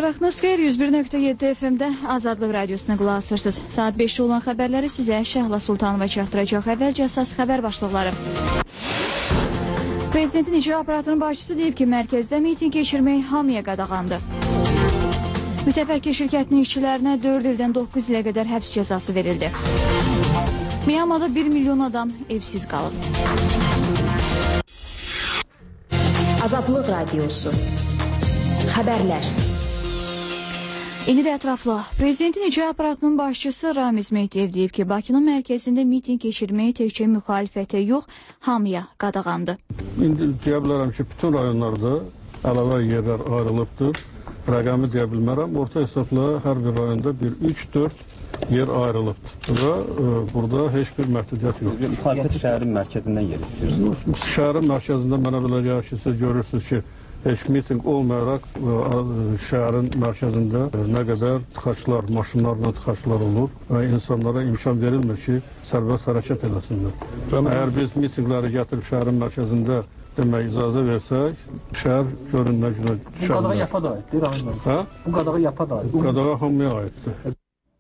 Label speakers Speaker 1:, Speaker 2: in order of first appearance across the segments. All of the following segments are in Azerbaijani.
Speaker 1: Vaxtınız xeyir, 101.7 FM-də Azadlıq Radiosuna qulaq asırsınız. Saat 5'te olan xəbərləri sizə Şəhla Sultanova çatdıracaq. Əvvəlcə əsas xəbər başlıqları. Prezidentin icra aparatının başçısı deyib ki, mərkəzdə miting keçirmək hamıya qadağandır. Mütəfəkkir şirkətinin işçilərinə 4 ildən 9 ilə qədər həbs cəzası verildi. Myanmada 1 milyon adam evsiz qalıb.
Speaker 2: Azadlıq Radiosu. Xəbərlər.
Speaker 1: İndi də ətraflı. Prezidentin icra aparatının başçısı Ramiz Mehdiyev deyib ki, Bakının mərkəzində miting keçirməyi təkcə müxalifətə yox, hamıya qadağandır.
Speaker 3: İndi deyə bilərəm ki, bütün rayonlarda əlavə yerlər ayrılıbdır. Rəqəmi deyə bilmərəm. Orta hesabla hər bir rayonda 1-3-4 yer ayrılıbdır və burada heç bir məhdudiyyət yoxdur.
Speaker 4: Müxalifət şəhərin mərkəzindən yer istəyirsiniz.
Speaker 3: Şəhərin mərkəzində mənə belə gəlir ki, siz görürsünüz ki, heç miting olmayaraq şəhərin mərkəzində nə qədər tıxaclar, maşınlarla tıxaclar olur və insanlara imkan verilmir ki, sərbəst hərəkət eləsinlər. Əgər biz mitingləri gətirib şəhərin mərkəzində demək icazə versək, şəhər görünmə günə düşərlər.
Speaker 5: Bu qadağa yapa da aiddir.
Speaker 3: Hə?
Speaker 5: Bu qadağa yapa da aiddir.
Speaker 3: Bu qadağa hamıya aiddir.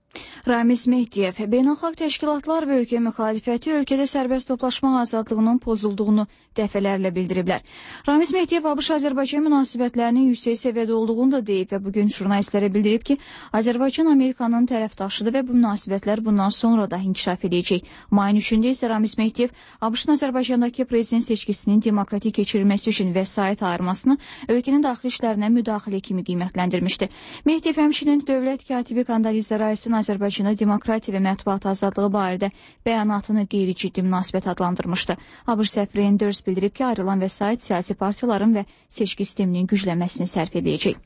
Speaker 1: Ramiz Mehdiyev, beynəlxalq təşkilatlar və ölkə müxalifəti ölkədə sərbəst toplaşma azadlığının pozulduğunu dəfələrlə bildiriblər. Ramiz Mehdiyev ABŞ-Azərbaycan münasibətlərinin yüksək səviyyədə olduğunu da deyib və bugün jurnalistlərə bildirib ki, Azərbaycan Amerikanın tərəfdaşıdır və bu münasibətlər bundan sonra da inkişaf edəcək. Mayın 3-də isə Ramiz Mehdiyev ABŞ-ın Azərbaycandakı prezident seçkisinin demokratik keçirilməsi üçün vəsait ayırmasını ölkənin daxili işlərinə müdaxilə kimi qiymətləndirmişdi. Mehdiyev həmçinin dövlət katibi Kondoliza Rice'ın Azərbaycanda demokratiya və mətbuat azadlığı barədə bəyanatını qeyri-ciddi münasibət adlandırmışdı. ABŞ səfiri Enders bildirib ki, ayrılan vəsait siyasi partiyaların və seçki sisteminin güclənməsini sərf edəcək.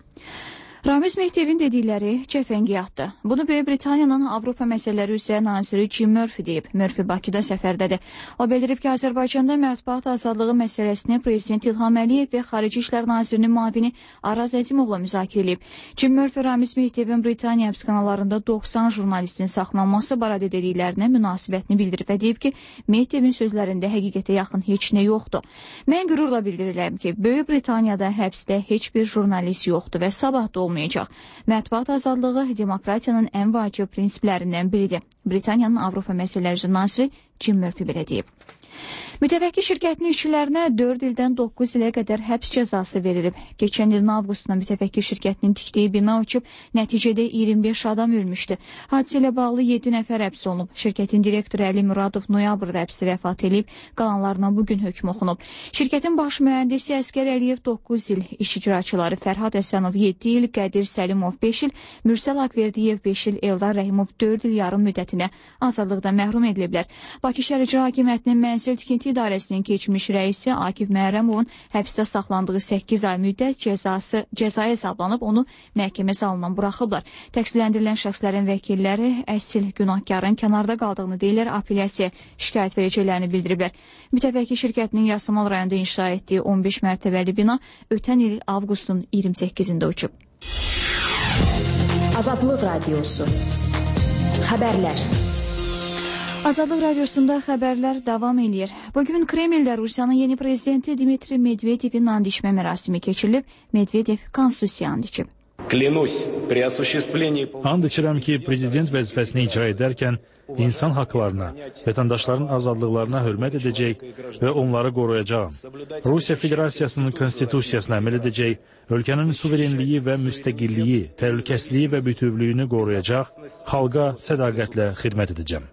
Speaker 1: Ramiz Mehdiyevin dedikləri cəfəngiyatdır. Bunu Böyük Britaniyanın Avropa məsələləri üzrə naziri Jim Murphy deyib. Murphy Bakıda səfərdədir. O bildirib ki, Azərbaycanda mətbuat azadlığı məsələsini Prezident İlham Əliyev və Xarici İşlər Nazirinin müavini Araz Əzimovla müzakirə edib. Jim Murphy Ramiz Mehdiyevin Britaniya həbsxanalarında 90 jurnalistin saxlanması barədə dediklərinə münasibətini bildirib və deyib ki, Mehdiyevin sözlərində həqiqətə yaxın heç nə yoxdur. Mən qürurla bildirirəm ki, Böyük Britaniyada həbsdə heç bir jurnalist yoxdur və sabah da olmayacaq. Mətbuat azadlığı demokratiyanın ən vacib prinsiplərindən biridir. Britaniyanın Avropa məsələləri naziri Jim Murphy belə deyib. Mütəfəkkir şirkətinin işçilərinə 4 ildən 9 ilə qədər həbs cəzası verilib. Keçən ilin avqustunda mütəfəkkir şirkətinin tikdiyi bina uçub, nəticədə 25 adam ölmüşdü. Hadisə ilə bağlı 7 nəfər həbs olunub. Şirkətin direktoru Əli Muradov noyabrda həbsdə vəfat edib, qalanlarına bugün hökm oxunub. Şirkətin baş mühəndisi Əskər Əliyev 9 il, iş icraçıları Fərhad Əsənov 7 il, Qədir Səlimov 5 il, Mürsəl Akverdiyev 5 il, Eldar Rəhimov 4 il yarım müddətinə azadlıqdan məhrum ediliblər. Bakı Şəhər İcra Hakimiyyətinin Mənzil Tikinti İdarəsinin keçmiş rəisi Akif Məhərrəmovun həbsdə saxlandığı 8 ay müddət cəzaya hesablanıb, onu məhkəmə zalından buraxıblar. Təqsirləndirilən şəxslərin vəkilləri əsl günahkarın kənarda qaldığını deyirlər, apellyasiya şikayət verəcəklərini bildiriblər. Mütəfəkkir şirkətinin Yasamal rayonunda inşa etdiyi 15 mərtəbəli bina ötən il avqustun 28-də uçub.
Speaker 2: Azadlıq Radiosu. Xəbərlər.
Speaker 1: Azadlıq Radiosunda xəbərlər davam edir. Bugün Kremldə Rusiyanın yeni prezidenti Dmitri Medvedevin andişmə mərasimi keçirilib. Medvedev konstitusiyanı andişib.
Speaker 6: And içirəm ki, prezident vəzifəsini icra edərkən insan haqlarına, vətəndaşların azadlıqlarına hörmət edəcək və onları qoruyacağam. Rusiya Federasiyasının konstitusiyasına əməl edəcək, ölkənin suverenliyi və müstəqilliyi, təhlükəsizliyi və bütövlüyünü qoruyacaq, xalqa sədaqətlə xidmət edəcəm.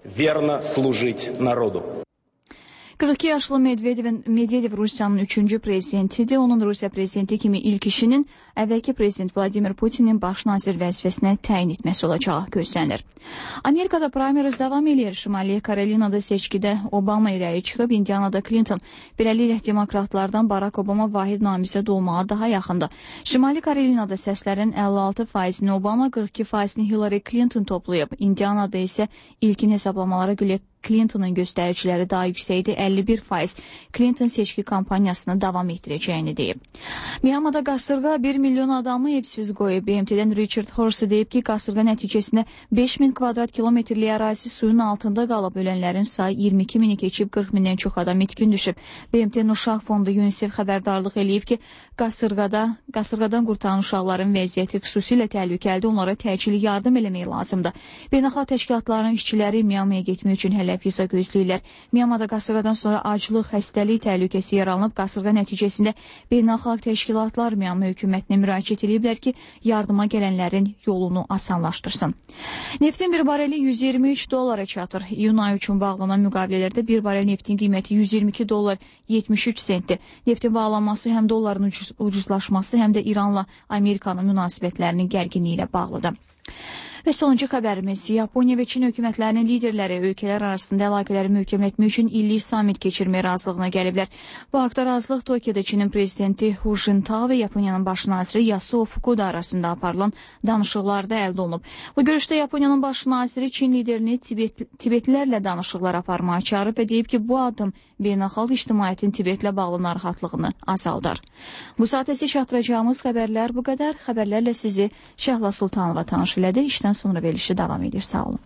Speaker 1: 42 yaşlı Medvedev Rusiyanın 3-cü prezidentidir. Onun Rusiya prezidenti kimi ilk işinin əvvəlki prezident Vladimir Putinin baş nazir vəzifəsinə təyin etməsi olacağı gözlənilir. Amerikada primaries davam edir. Şimali Karolinada seçkidə Obama irəli çıxıb, Indianada Clinton. Beləliklə, demokratlardan Barack Obama vahid namizəd olmağa daha yaxındır. Şimali Karolinada səslərin 56%-ni Obama, 42%-ni Hillary Clinton toplayıb. Indianada isə ilkin hesablamalara görə Clinton'ın göstəriciləri daha yüksəkdir, 51% Clinton seçki kampaniyasını davam etdirəcəyini deyib. Myanmada qasırğa 1 milyon adamı evsiz qoyub. BMT-dən Richard Horsey deyib ki, qasırğa nəticəsində 5000 kvadrat kilometrlik ərazisi suyun altında qalıb. Ölənlərin sayı 22 mini keçib, 40 mindən çox adam itkin düşüb. BMT-nin Uşaq Fondu UNICEF xəbərdarlıq eləyib ki, qasırğadan qurtaran uşaqların vəziyyəti xüsusilə təhlükəlidir, onlara təcili yardım eləmək lazımdır. Beynəlxalq təşkilatların işçiləri Myanmaya getmək üçün hələ viza gözləyirlər. Myanmada qasırğadan sonra aclıq, xəstəlik təhlükəsi yaranıb. Qasırğa nəticəsində beynəlxalq təşkilatlar Myanma hökumətinə müraciət ediblər ki, yardıma gələnlərin yolunu asanlaşdırsın. Neftin bir bareli 123 dollara çatır. İyun ayı üçün bağlanan müqavilələrdə bir barel neftin qiyməti 122 dollar 73 sentdir. Neftin bağlanması həm dolların ucuzlaşması, həm də İranla Amerikanın münasibətlərinin gərginliyi ilə bağlıdır. Və sonuncu xəbərimiz, Yaponiya və Çin hökumətlərinin liderləri ölkələr arasında əlaqələri möhkəmlətmək üçün illik samit keçirmək razılığına gəliblər. Bu haqda razılıq Tokyoda Çinin prezidenti Hu Jintao və Yaponiyanın baş naziri Yasuo Fukuda arasında aparılan danışıqlarda əldə olunub. Bu görüşdə Yaponiyanın baş naziri Çin liderini Tibetlilərlə danışıqlar aparmağa çağırıb və deyib ki, bu addım beynəlxalq ictimaiyyətin Tibetlə bağlı narahatlığını azaldar. Bu saat isə çatdıracağımız xəbərlər bu qədər. Xəbərlərlə sizi Şəhla Sultanova tanış elədi. İşdən sonra verilişi davam edir. Sağ olun.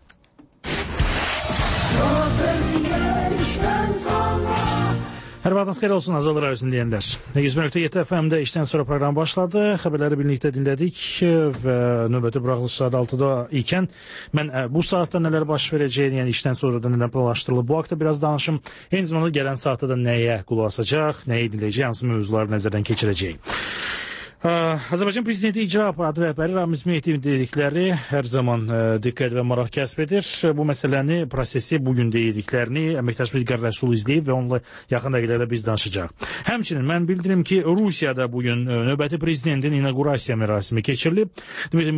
Speaker 6: Hər vaxtınız xeyir olsun Azadlıq Radiosunun deyənlər. 101.7 FM-də işdən sonra proqram başladı. Xəbərləri birlikdə dinlədik və növbəti buraxılış saat 6-da ikən mən bu saatda nələr baş verəcəyini, yəni işdən sonra da nələr planlaşdırılıb, bu haqda biraz danışım. Eyni zamanda gələn saatda da nəyə qulaq asacaq, nəyə ediləcək, hansı mövzuları nəzərdən keçirəcək. Azərbaycan Prezidenti İcra Aparatı rəhbəri Ramiz Mehdiyevin dedikləri hər zaman diqqət və maraq kəsb edir. Bu məsələni, prosesi bugün dediklərini əməkdaşımız İlqar Rəsul izləyib və onunla yaxın dəqiqələrdə biz danışacaq. Həmçinin mən bildirim ki, Rusiyada bugün növbəti prezidentin inaugurasiya mərasimi keçirilib. Dmitri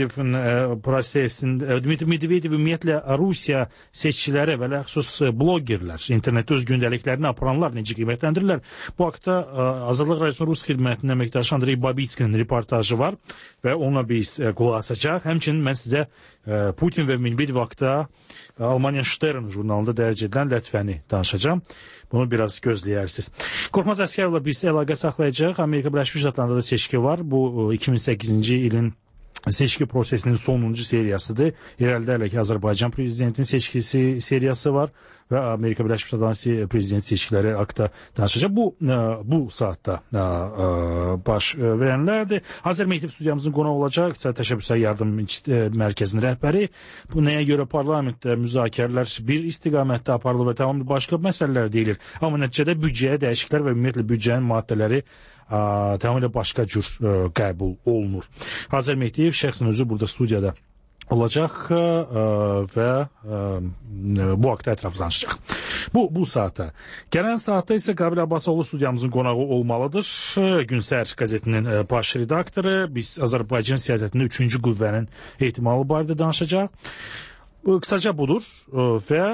Speaker 6: Medvedev ümumiyyətlə Rusiya seçkiləri və xüsus blogerlər, internetdə öz gündəliklərini aparanlar necə qiymətləndirirlər? Bu haqda Azadlıq Radiosunun Rus xidmətinin əməkdaşı Andrey Babitskinin reportajı var və onunla biz qulaq asacaq. Həmçinin mən sizə Putin və Medvedev haqda Almanya Stern jurnalında dərc edilən lətifəni danışacağım. Bunu biraz gözləyərsiniz. Qorxmaz Əsgərovla biz əlaqə saxlayacaq. Amerika Birləşmiş Ştatlarında da seçki var. Bu 2008-ci ilin seçki prosesinin sonuncu seriyasıdır. İrəlidə hələ ki Azərbaycan prezidentinin seçkisi seriyası var və Amerika Birləşmiş Ştatlarının prezident seçkiləri haqda danışacaq. Bu saatda baş verənlərdir. Azər Mehdiyev studiyamızın qonağı olacaq. İqtisadi Təşəbbüslər Yardım Mərkəzinin rəhbəri. Bu nəyə görə parlamentdə müzakirələr bir istiqamətdə aparılır və tamamilə başqa məsələlər deyilir. Amma nəticədə büdcəyə dəyişikliklər və ümumiyyətlə büdcənin maddələri tamamilə başqa cür qəbul olunur. Azər Mehdiyev şəxsən özü burada studiyada olacaq və bu haqda ətraflı danışacaq. Bu saatda. Gələn saatda isə Qabil Abbasoğlu studiyamızın qonağı olmalıdır. Günsər qəzetinin baş redaktoru. Biz Azərbaycan siyasətində 3-cü qüvvənin ehtimalı barədə danışacaq. Qısaca budur və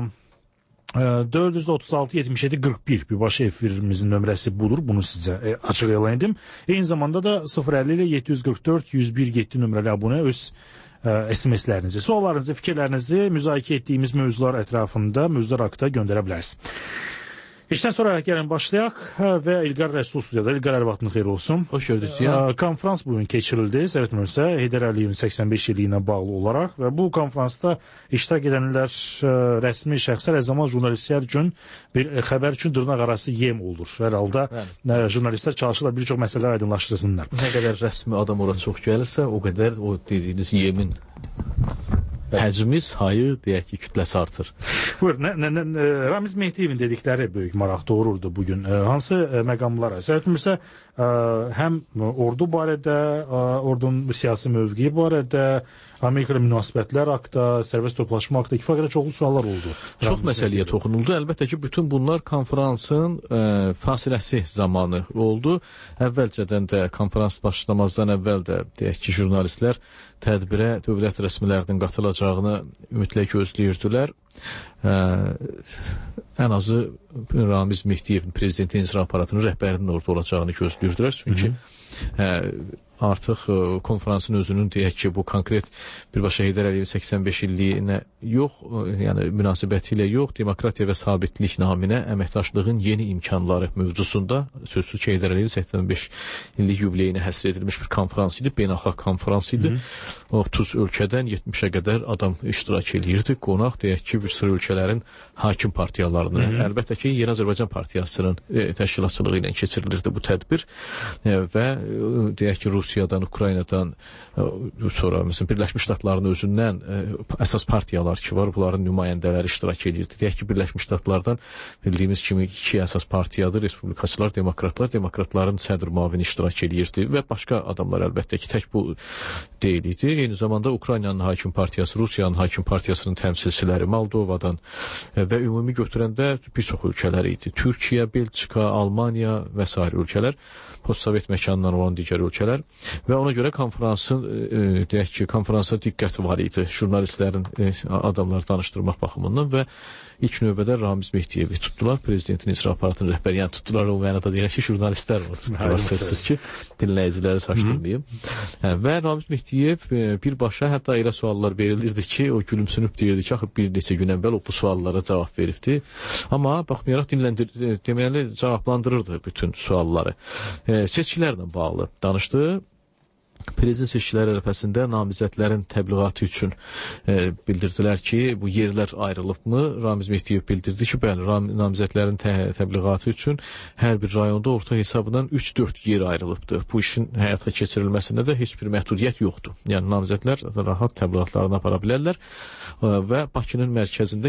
Speaker 6: 436-77-41 birbaşa efirimizin nömrəsi budur. Bunu sizə açıq elan edim. Eyni zamanda da 050 ilə 744-101-7 nömrəli abunə öz SMS-lərinizi, suallarınızı, fikirlərinizi müzakirə etdiyimiz mövzular ətrafında, mövzular haqda göndərə bilərsiniz. İşdən sonra gəlin başlayaq və İlqar Rəsul studiyada. İlqar, hər vaxtın xeyir olsun.
Speaker 5: Hoş gördük.
Speaker 6: Konferans bugün keçirildi. Səhv etmirəmsə, Heydər Əliyevin 85 ili ilə bağlı olaraq və bu konferansda iştirak edənlər rəsmi şəxslər, hər zaman jurnalistlər üçün bir xəbər üçün dırnaq arası yem olur. Hər halda jurnalistlər çalışırlar bir çox məsələlər aydınlaşdırsınlar.
Speaker 5: Nə qədər rəsmi adam ora çox gəlirsə, o qədər o dediyiniz yemin həcmi, sayı, deyək ki, kütləsi artır.
Speaker 6: Buyur, Ramiz Mehdiyevin dedikləri böyük maraq doğururdu bugün. Hansı məqamlara? Səhv etmirəmsə, həm ordu barədə, ordunun siyasi mövqeyi barədə, Amerika ilə münasibətlər haqda, sərbəst toplaşma haqda kifayət qədər çoxlu suallar oldu.
Speaker 5: Çox məsələyə toxunuldu. Əlbəttə ki, bütün bunlar konferansın fasiləsi zamanı oldu. Əvvəlcədən də konferans başlamazdan əvvəl də deyək ki, jurnalistlər tədbirə dövlət rəsmilərinin qatılacağını ümumiyyətlə gözləyirdilər. Ən azı Ramiz Mehdiyevin prezidentin icra aparatının rəhbərinin orada olacağını gözləyirdilər. Çünki artıq konfransın özünün deyək ki, bu konkret birbaşa Heydər Əliyevin 85 illiyinə yox, yəni münasibəti ilə yox, demokratiya və sabitlik naminə əməkdaşlığın yeni imkanları mövzusunda sözsüz ki, Heydər Əliyevin 85 illik yubileyinə həsr edilmiş bir konfrans idi, beynəlxalq konfrans idi. 30 ölkədən 70-ə qədər adam iştirak edirdi. Qonaq deyək ki, bir sıra ölkələrin hakim partiyalarını, əlbəttə ki, Yeni Azərbaycan Partiyasının təşkilatçılığı ilə keçirilirdi bu tədbir və deyək ki, Rusiyadan, Ukraynadan, sonra məsələn Birləşmiş Ştatların özündən əsas partiyalar ki var, bunların nümayəndələri iştirak edirdi. Deyək ki, Birləşmiş Ştatlardan bildiyimiz kimi iki əsas partiyadır, respublikaçılar, demokratlar, demokratların sədr müavini iştirak edirdi və başqa adamlar əlbəttə ki, tək bu deyil idi. Eyni zamanda Ukraynanın hakim partiyası, Rusiyanın hakim partiyasının təmsilçiləri Moldovadan və ümumi götürəndə bir çox ölkələr idi. Türkiyə, Belçika, Almaniya və s. ölkələr, postsovet məkanından olan digər ölkələr və ona görə konferansın, deyək ki, konferansa diqqət var idi jurnalistlərin adamları danışdırmaq baxımından və ilk növbədə Ramiz Mehdiyevi tutdular, prezidentin icra aparatının rəhbəri, yəni tutdular o mənada deyək ki, jurnalistlər var, tutdular sözsüz ki, dinləyiciləri çaşdırmayım. Və Ramiz Mehdiyev birbaşa hətta elə suallar verilirdi ki, o gülümsünüb deyirdi ki, axı bir neçə gün əvvəl o bu suallara cavab veribdi. Amma baxmayaraq deməli cavablandırırdı bütün sualları. Seçkilərlə bağlı danışdı. Prezident seçkiləri ərəfəsində namizədlərin təbliğatı üçün bildirdilər ki, bu yerlər ayrılıbmı? Ramiz Mehdiyev bildirdi ki, bəli, namizədlərin təbliğatı üçün hər bir rayonda orta hesabından 3-4 yer ayrılıbdır. Bu işin həyata keçirilməsində də heç bir məhdudiyyət yoxdur. Yəni, namizədlər rahat təbliğatlarını apara bilərlər və Bakının mərkəzində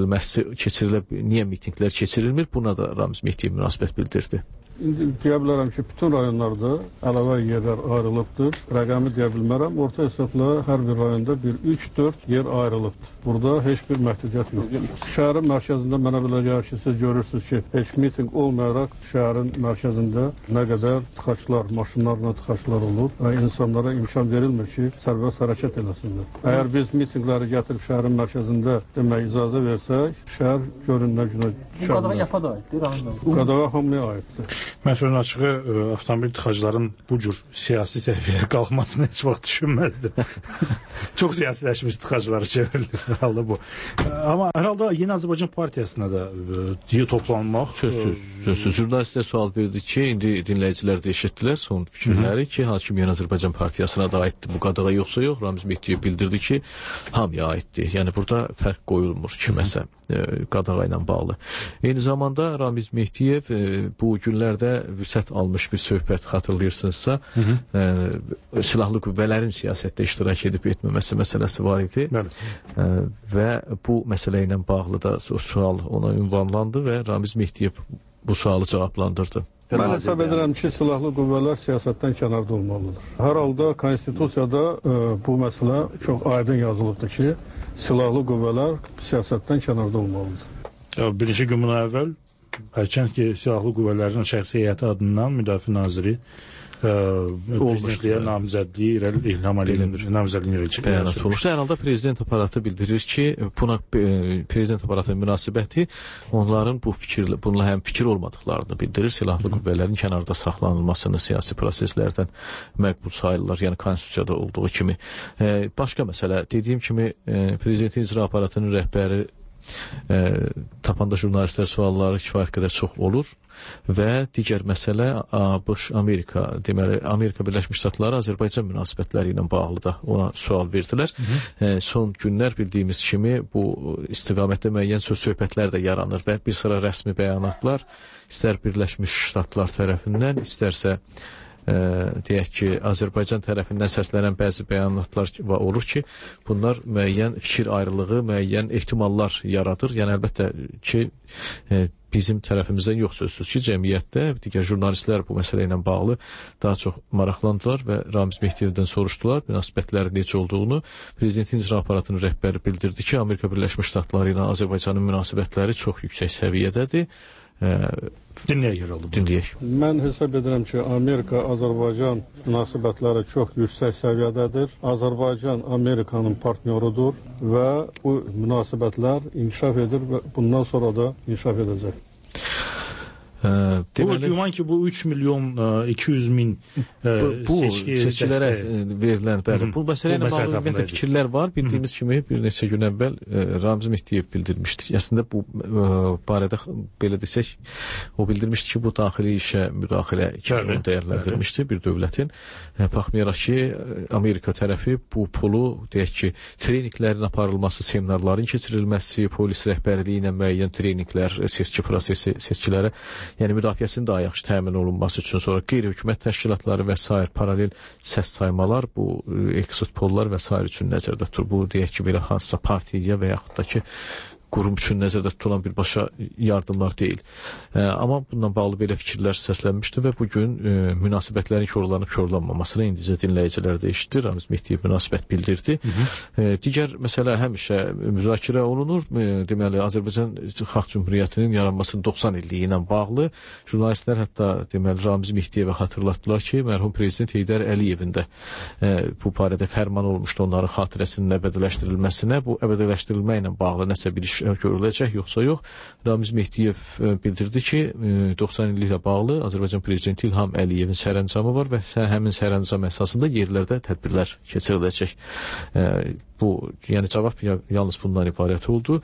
Speaker 5: niyə mitinglər keçirilmir? Buna da Ramiz Mehdiyev münasibət bildirdi.
Speaker 3: İndi deyə bilərəm ki, bütün rayonlarda əlavə yerlər ayrılıbdır. Rəqəmi deyə bilmərəm. Orta hesabla hər bir rayonda bir 3-4 yer ayrılıbdır. Burada heç bir məhdudiyyət yoxdur. Şəhərin mərkəzində mənə belə gəlir ki, siz görürsünüz ki, heç miting olmayaraq şəhərin mərkəzində nə qədər tıxaclar, maşınlarla tıxaclar olur və insanlara imkan verilmir ki, sərbəst hərəkət eləsinlər. Əgər biz mitingləri gətirib şəhərin mərkəzində demək icazə versək, şəhər görünənə günə düşər.
Speaker 7: Bu qadağa yafa da aiddir.
Speaker 3: Qadağa hamıya aiddir.
Speaker 6: Mən sözün açığı avtomobil tıxacların bu cür siyasi səviyyəyə qalxmasını heç vaxt düşünməzdim. Çox siyasiləşmiş tıxacları çevrilir herhalde bu. Amma herhalde Yeni Azərbaycan Partiyasına da toplanmaq.
Speaker 5: Sözsüz. Jurnalistlər sual verdi ki, indi dinləyicilər də eşitdilər son fikirləri ki, hakim Yeni Azərbaycan Partiyasına da aiddir bu qadağa yoxsa yox. Ramiz Mehdiyev bildirdi ki, hamıya aiddir. Yəni burada fərq qoyulmur kiməsə qadağa ilə bağlı. Eyni zamanda Ramiz Mehdiyev bu günlərdə vüsət almış bir söhbət xatırlayırsınızsa, silahlı qüvvələrin siyasətdə iştirak edib etməməsi məsələsi var idi. Və bu məsələ ilə bağlı da sual ona ünvanlandı və Ramiz Mehdiyev bu sualı cavablandırdı.
Speaker 3: Mən hesab edirəm ki, silahlı qüvvələr siyasətdən kənarda olmalıdır. Hər halda konstitusiyada bu məsələ çox aydın yazılıbdır ki, silahlı qüvvələr siyasətdən kənarda olmalıdır.
Speaker 6: Bir neçə gün bundan əvvəl hərçənd ki, silahlı qüvvələrin şəxsi heyəti adından Müdafiə Naziri prezidentliyə namizədliyi İlham Əliyevin namizədliyini
Speaker 5: bəyanat olmuşdu. Hər halda prezident aparatı bildirir ki, buna prezident aparatının münasibəti onların bununla həm fikir olmadıqlarını bildirir. Silahlı qüvvələrin kənarda saxlanılmasını siyasi proseslərdən məqbul sayılırlar. Yəni konstitusiyada olduğu kimi. Başqa məsələ, dediyim kimi prezidentin icra aparatının rəhbəri tapanda jurnalistlər sualları kifayət qədər çox olur və digər məsələ ABŞ, Amerika, deməli Amerika Birləşmiş Ştatları Azərbaycan münasibətləri ilə bağlı da ona sual verdilər. Son günlər bildiyimiz kimi bu istiqamətdə müəyyən söz-söhbətlər də yaranır və bir sıra rəsmi bəyanatlar istər Birləşmiş Ştatlar tərəfindən, istərsə deyək ki, Azərbaycan tərəfindən səslənən bəzi bəyanatlar olur ki, bunlar müəyyən fikir ayrılığı, müəyyən ehtimallar yaradır. Yəni, əlbəttə ki, bizim tərəfimizdən yox sözsüz ki, cəmiyyətdə digər jurnalistlər bu məsələ ilə bağlı daha çox maraqlandılar və Ramiz Mehdiyevdən soruşdular münasibətlərin necə olduğunu. Prezidentin icra aparatının rəhbəri bildirdi ki, Amerika Birləşmiş Ştatları ilə Azərbaycanın münasibətləri çox yüksək səviyyədədir. Dinləyək.
Speaker 3: Mən hesab edirəm ki, Amerika-Azərbaycan münasibətləri çox yüksək səviyyədədir. Azərbaycan Amerikanın partnyorudur və bu münasibətlər inkişaf edir və bundan sonra da inkişaf edəcək.
Speaker 6: Deməli, güman ki, bu 3 milyon 200 min
Speaker 5: bu seçkilərə verilən, bəli. Bu məsələ ilə bağlı ümumiyyətlə fikirlər var. Bildiyimiz kimi bir neçə gün əvvəl Ramiz Mehdiyev bildirmişdi. Əslində bu barədə belə desək, o bildirmişdi ki, bu daxili işə müdaxilə kimi dəyərləndirmişdi bir dövlətin. Baxmayaraq ki, Amerika tərəfi bu pulu, deyək ki, treninqlərin aparılması, seminarların keçirilməsi, polis rəhbərliyi ilə müəyyən treninqlər, seçki prosesi, seçkilərə, yəni müdafiəsinin daha yaxşı təmin olunması üçün, sonra qeyri-hökumət təşkilatları və s. paralel səs saymalar, bu exit pollar və s. üçün nəzərdə tutulur. Bu, deyək ki, belə hansısa partiya və yaxud da ki, qurum üçün nəzərdə tutulan birbaşa yardımlar deyil. Amma bununla bağlı belə fikirlər səslənmişdi və bugün münasibətlərin korlanıb korlanmamasını indicə dinləyicilər də eşitdir. Ramiz Mehdiyev münasibət bildirdi. Digər məsələ həmişə müzakirə olunur. Deməli, Azərbaycan Xalq Cümhuriyyətinin yaranmasının 90 illiyi ilə bağlı jurnalistlər hətta deməli Ramiz Mehdiyevə xatırlatdılar ki, mərhum prezident Heydər Əliyevin də bu barədə fərman olmuşdu onların xatirəsinin əbədiləşdirilməsinə. Bu əbədiləşdirilmə ilə bağlı nəsə bir iş görüləcək, yoxsa yox. Ramiz Mehdiyev bildirdi ki, 90 illiklə bağlı Azərbaycan prezidenti İlham Əliyevin sərəncamı var və həmin sərəncam əsasında yerlərdə tədbirlər keçiriləcək. Bu, yəni cavab yalnız bundan ibarət oldu.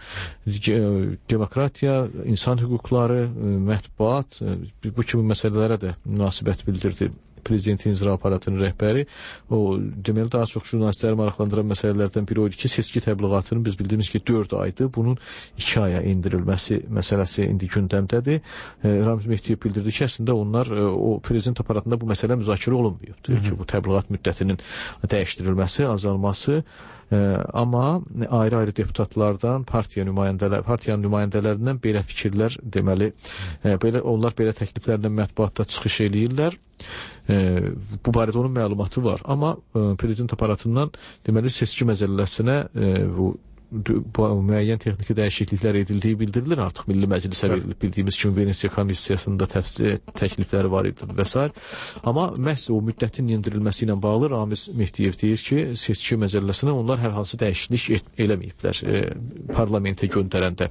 Speaker 5: Demokratiya, insan hüquqları, mətbuat, bu kimi məsələlərə də münasibət bildirdi prezidentin icra aparatının rəhbəri. O, deməli, daha çox jurnalistləri maraqlandıran məsələlərdən biri oydu ki, seçki təbliğatının biz bildiyimiz ki, 4 aydır. Bunun 2 aya endirilməsi məsələsi indi gündəmdədir. Ramiz Mehdiyev bildirdi ki, əslində onlar, o prezident aparatında bu məsələ müzakirə olunmuyor ki, bu təbliğat müddətinin dəyişdirilməsi, azalması. Amma ayrı-ayrı deputatlardan, partiyanın nümayəndələrindən belə fikirlər, deməli, onlar belə təkliflərlə mətbuatda çıxış eləyirlər. Bu barədə onun məlumatı var. Amma prezident aparatından, deməli, seçki məcəlləsinə bu müəyyən texniki dəyişikliklər edildiyi bildirilir. Artıq Milli Məclisə verilib, bildiyimiz kimi Venesiya Komissiyasında təklifləri var idi və s. Amma məhz o müddətin yendirilməsi ilə bağlı Ramiz Mehdiyev deyir ki, seçki məcəlləsinə onlar hər hansı dəyişiklik eləməyiblər parlamentə göndərəndə.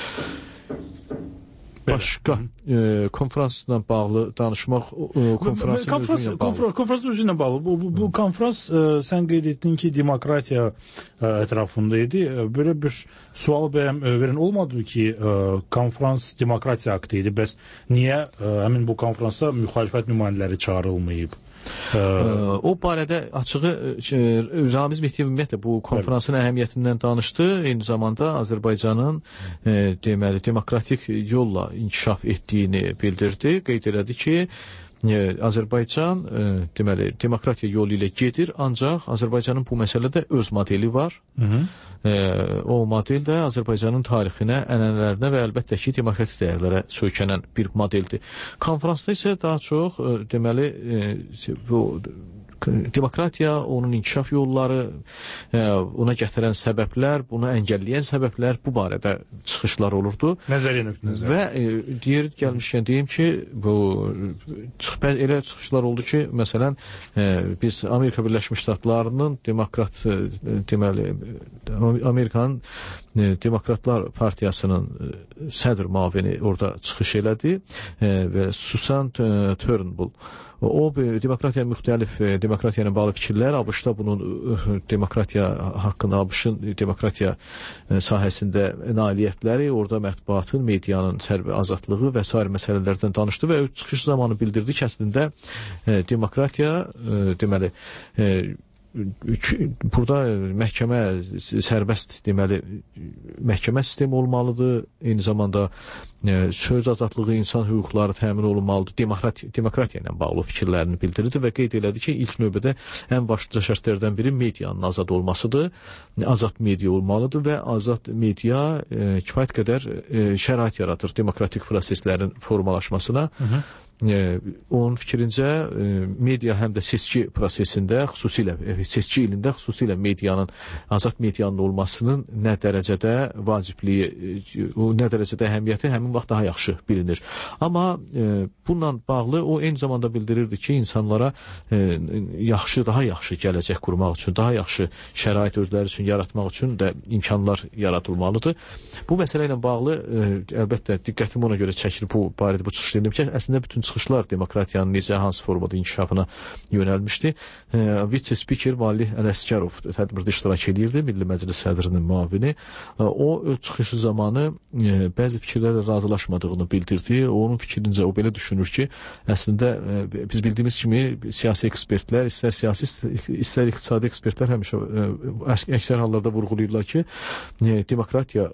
Speaker 5: Başqa konferansla bağlı danışmaq,
Speaker 6: konferansın özü ilə bağlı. Bu konferans, sən qeyd etdin ki, demokratiya ətrafında idi. Belə bir sual verən olmadı ki, konferans demokratiya aktı idi. Bəs niyə həmin bu konferansa müxalifət nümayəndələri çağırılmayıb?
Speaker 5: O barədə açığı Ramiz Mehdiyev ümumiyyətlə bu konferansın əhəmiyyətindən danışdı. Eyni zamanda Azərbaycanın deməli demokratik yolla inkişaf etdiyini bildirdi. Qeyd elədi ki, Azərbaycan deməli demokratiya yolu ilə gedir, ancaq Azərbaycanın bu məsələdə öz modeli var. O model də Azərbaycanın tarixinə, ənənələrinə və əlbəttə ki, demokratik dəyərlərə söykənən bir modeldir. Konferansda isə daha çox deməli bu demokratiya, onun inkişaf yolları, ona gətirən səbəblər, bunu əngəlləyən səbəblər, bu barədə çıxışlar olurdu.
Speaker 6: Nəzəriyyə nöqtəsi.
Speaker 5: Və deyir, gəlmişkən deyim ki, bu elə çıxışlar oldu ki, məsələn, biz Amerika Birləşmiş Ştatlarının deməli, Amerikanın Demokratlar Partiyasının sədr müavini orada çıxış elədi və Susan Turnbull. O, demokratiya müxtəlif demokratiya ilə bağlı fikirlər, ABŞ-da bunun demokratiya haqqında, ABŞ-ın demokratiya sahəsində nailiyyətləri, orada mətbuatın, medianın azadlığı və s. məsələlərdən danışdı və çıxış zamanı bildirdi ki, əslində demokratiya, deməli, burada məhkəmə sərbəst, deməli, məhkəmə sistemi olmalıdır, eyni zamanda söz azadlığı, insan hüquqları təmin olunmalıdır, demokratiya ilə bağlı fikirlərini bildirdi və qeyd elədi ki, ilk növbədə ən başlıca şərtlərdən biri medianın azad olmasıdır, azad media olmalıdır və azad media kifayət qədər şərait yaradır demokratik proseslərin formalaşmasına. Onun fikrincə media həm də seçki prosesində, xüsusilə seçki ilində xüsusilə medianın, azad medianın olmasının nə dərəcədə vacibliyi, nə dərəcədə əhəmiyyəti həmin vaxt daha yaxşı bilinir. Amma bununla bağlı o eyni zamanda bildirirdi ki, insanlara daha yaxşı gələcək qurmaq üçün, daha yaxşı şərait özləri üçün yaratmaq üçün də imkanlar yaradılmalıdır. Bu məsələ ilə bağlı əlbəttə diqqətimi ona görə çəkir, bu barədə bu çıxış edim ki, əslində bütün çıxışlar demokratiyanın necə, hansı formada inkişafına yönəlmişdi. Vitse-spiker Valih Ələsgərov tədbirdə iştirak edirdi, Milli Məclis sədrinin müavini. O öz çıxışı zamanı bəzi fikirlərlə razılaşmadığını bildirdi. Onun fikrincə o belə düşünür ki, əslində biz bildiyimiz kimi siyasi ekspertlər, istər siyasi, istər iqtisadi ekspertlər həmişə əksər hallarda vurğulayırlar ki, demokratiya,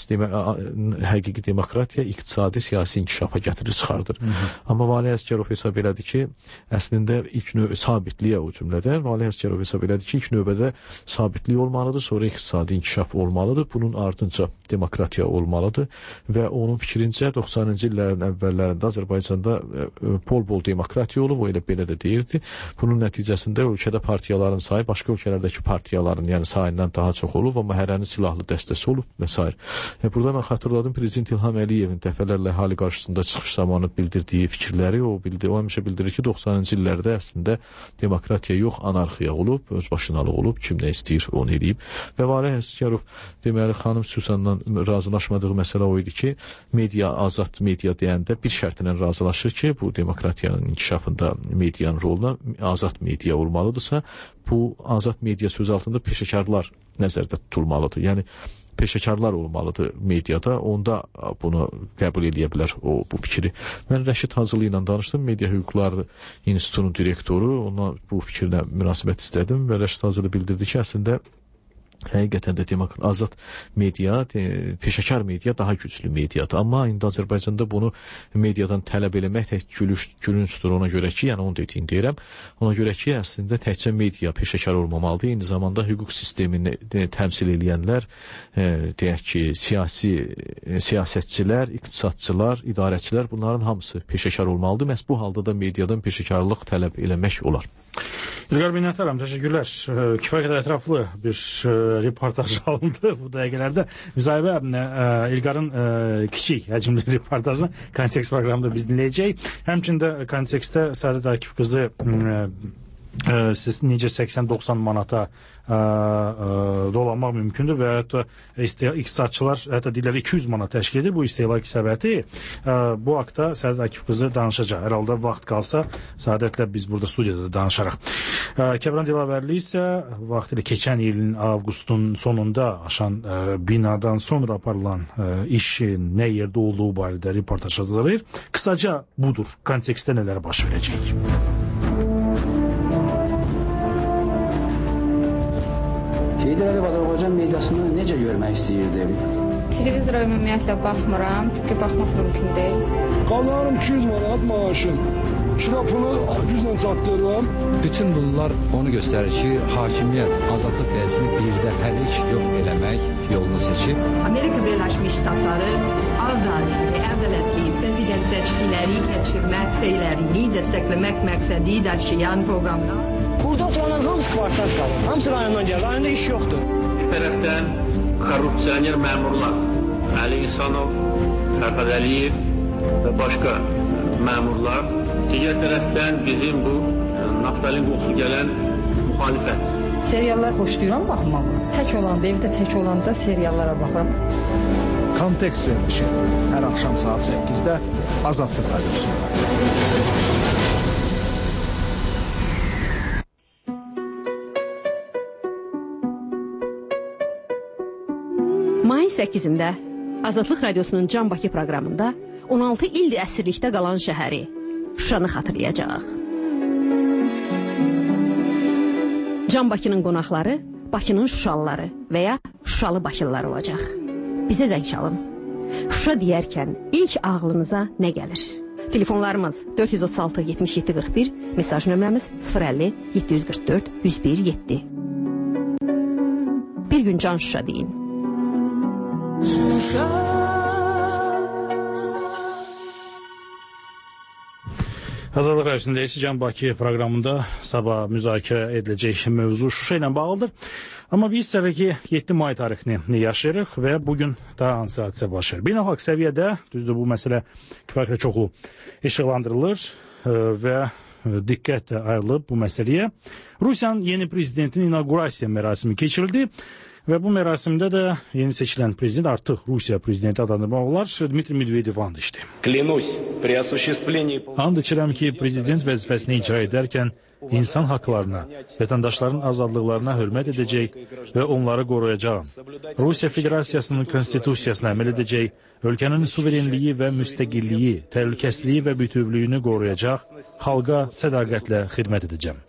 Speaker 5: həqiqi demokratiya iqtisadi, siyasi inkişafa gətirir, çıxardır. Amma Valih Ələsgərov hesab elədi ki, əslində ilk sabitliyə o cümlədə Valih Ələsgərov hesab elədi ki, ilk növbədə sabitlik olmalıdır, sonra iqtisadi inkişaf olmalıdır, bunun ardınca demokratiya olmalıdır və onun fikrincə 90-cı illərin əvvəllərində Azərbaycanda bol-bol demokratiya olub, o elə belə də deyirdi. Bunun nəticəsində ölkədə partiyaların sayı başqa ölkələrdəki partiyaların, yəni sayından daha çox olub, amma hərənin silahlı dəstəsi olub və s. Burada mən xatırladım, Prezident İlham Əliyevin dəfələrlə əhali qarşısında çıxış zamanı bildirdiyi fikirləri, o həmişə bildirir ki, 90-cı illərdə əslində demokratiya yox, anarxiya olub, özbaşınalıq olub, kim nə istəyir, onu eləyib. Və Valih Ələsgərov, deməli, xanım Süsanla razılaşmadığı məsələ o idi ki, media, azad media deyəndə bir şərtlə razılaşır ki, bu demokratiyanın inkişafında medianın roluna azad media olmalıdırsa, bu azad media sözü altında peşəkarlar nəzərdə tutulmalıdır. Yəni, peşəkarlar olmalıdır mediada, onda bunu qəbul edə bilər bu fikri. Mən Rəşid Hacılı ilə danışdım, Media Hüquqları İnstitutunun direktoru, ona bu fikirlə münasibət istədim və Rəşid Hacılı bildirdi ki, əslində həqiqətən də azad media, peşəkar media daha güclü mediadır. Amma indi Azərbaycanda bunu mediadan tələb eləmək tək gülüncdür ona görə ki, yəni onu dediyini deyirəm, ona görə ki, əslində təkcə media peşəkar olmamalıdır. Eyni zamanda hüquq sistemini təmsil edənlər, deyək ki, siyasətçilər, iqtisadçılar, idarəçilər, bunların hamısı peşəkar olmalıdır. Məhz bu halda da mediadan peşəkarlıq tələb eləmək olar.
Speaker 6: İlqar Minnətəram, təşəkkürlər. Kifayət qədər ətraflı bir reportaj alındı bu dəqiqələrdə. Müzahibə İlqarın kiçik həcmli reportajını Kontekst proqramında biz dinləyəcəyik. Həmçində Kontekstdə Səadət Akif qızı siz necə 80-90 manata dolanmaq mümkündür və hətta iqtisadçılar hətta deyirlər 200 manat təşkil edir bu istehlak səbəti. Bu haqda Səadət Akif qızı danışacaq. Hər halda vaxt qalsa Səadətlə biz burada studiyada danışarıq. Kəbran Dilavərli isə vaxtilə keçən ilin avqustun sonunda aşan binadan sonra aparılan işin nə yerdə olduğu barədə reportaj hazırlayır. Kısaca budur. Kontekstdə nələr baş verəcək?
Speaker 7: Heydər Əliyev Azərbaycan mediasını necə görmək istəyirdi?
Speaker 8: Televizora ümumiyyətlə baxmıram, çünki baxmaq mümkün deyil.
Speaker 9: Qazanırım 200 manat maaşım. Şirapını güclə çatdırıram.
Speaker 10: Bütün bunlar onu göstərir ki, hakimiyyət azadlıq tezini birdə hərik yox eləmək yolunu seçib.
Speaker 11: Amerika Birləşmiş Ştatları azad və ədalətli prezident seçkiləri keçirmək seylərini dəstəkləmək məqsədi daşıyan proqramlar.
Speaker 12: Burada oturanların hamısı kvartat qalır. Hamısı rayondan gəlir. Rayonda iş yoxdur.
Speaker 13: Bir tərəfdən korrupsioner məmurlar, Əli İhsanov, Fərhad Əliyev və başqa məmurlar. Digər tərəfdən bizim bu naftalin qoxusu gələn müxalifət.
Speaker 14: Seriallar xoşlayıram baxmağı. Tək olanda, evdə tək olanda seriallara baxıram.
Speaker 15: Kontekst verilişi hər axşam saat 8-də Azadlıq Radiosunda.
Speaker 16: Mayın 8-də Azadlıq Radiosunun Can Bakı proqramında 16 ildir əsirlikdə qalan şəhəri Şuşanı xatırlayacaq. Can Bakının qonaqları Bakının Şuşalıları və ya Şuşalı Bakılılar olacaq. Bizə zəng çalın. Şuşa deyərkən ilk ağlınıza nə gəlir? Telefonlarımız 436-77-41, mesaj nömrəmiz 050-744-101-7. Bir gün Can Şuşa deyin.
Speaker 6: Azadlıq Radiosundayız. Can Bakı proqramında sabah müzakirə ediləcək mövzu Şuşa ilə bağlıdır. Amma biz təbii ki 7 may tarixini yaşayırıq və bugün daha hansı hadisə baş verir. Beynəlxalq səviyyədə düzdür bu məsələ kifayət çoxlu işıqlandırılır və diqqət ayrılıb bu məsələyə. Rusiyanın yeni prezidentinin inaugurasiya mərasimi keçirildi. Və bu mərasimdə də yeni seçilən prezident artıq Rusiya prezidenti adlandırmaq olar Dmitri Medvedev and içdi. And içirəm ki, prezident vəzifəsini icra edərkən insan haqlarına, vətəndaşların azadlıqlarına hörmət edəcək və onları qoruyacağam. Rusiya Federasiyasının konstitusiyasına əməl edəcək, ölkənin suverenliyi və müstəqilliyi, təhlükəsizliyi və bütövlüyünü qoruyacaq, xalqa sədaqətlə xidmət edəcəm.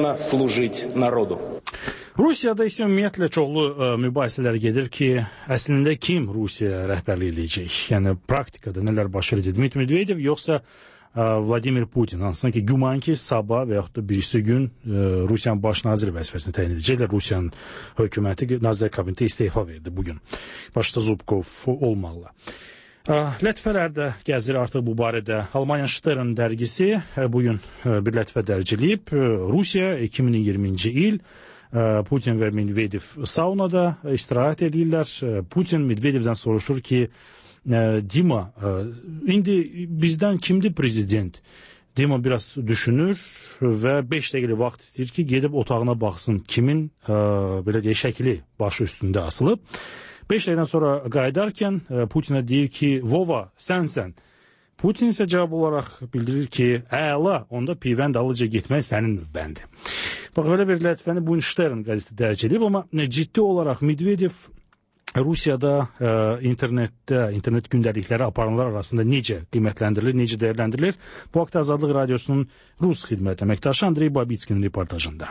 Speaker 6: Rusiyada isə ümumiyyətlə çoxlu mübahisələr gedir ki, əslində kim Rusiya rəhbərlik edəcək? Yəni praktikada nələr baş verəcək? Dmitri Medvedev yoxsa Vladimir Putin, hansına ki, güman ki, sabah və yaxud da birisi gün Rusiyanın baş naziri vəzifəsini təyin edəcəklər. Rusiyanın hökuməti Nazirlər Kabineti istefa verdi bugün. Başda Zubkov olmalı. Lətifələr də gəzir artıq bu barədə. Almanya Stern dərgisi bugün bir lətifə dərciləyib. Rusiya 2020-ci il Putin və Medvedev saunada istirahət edirlər. Putin Medvedevdən soruşur ki, Dima, indi bizdən kimdir prezident? Dima biraz düşünür və 5 dəqiqəlik vaxt istəyir ki, gedib otağına baxsın kimin belə deyək şəkili başı üstündə asılıb. 5 dəqiqədən sonra qayıdarkən Putinə deyir ki, Vova, sənsən. Putin isə cavab olaraq bildirir ki, əla, onda pivən dalıca getmək sənin növbəndir. Bax, belə bir lətifəni bu Stern qəzeti dərc edib, amma ciddi olaraq Medvedev Rusiyada internet gündəlikləri aparanlar arasında necə qiymətləndirilir, necə dəyərləndirilir? Bu haqda Azadlıq Radiosunun Rus xidmət əməkdaşı Andrey Babitskinin reportajında.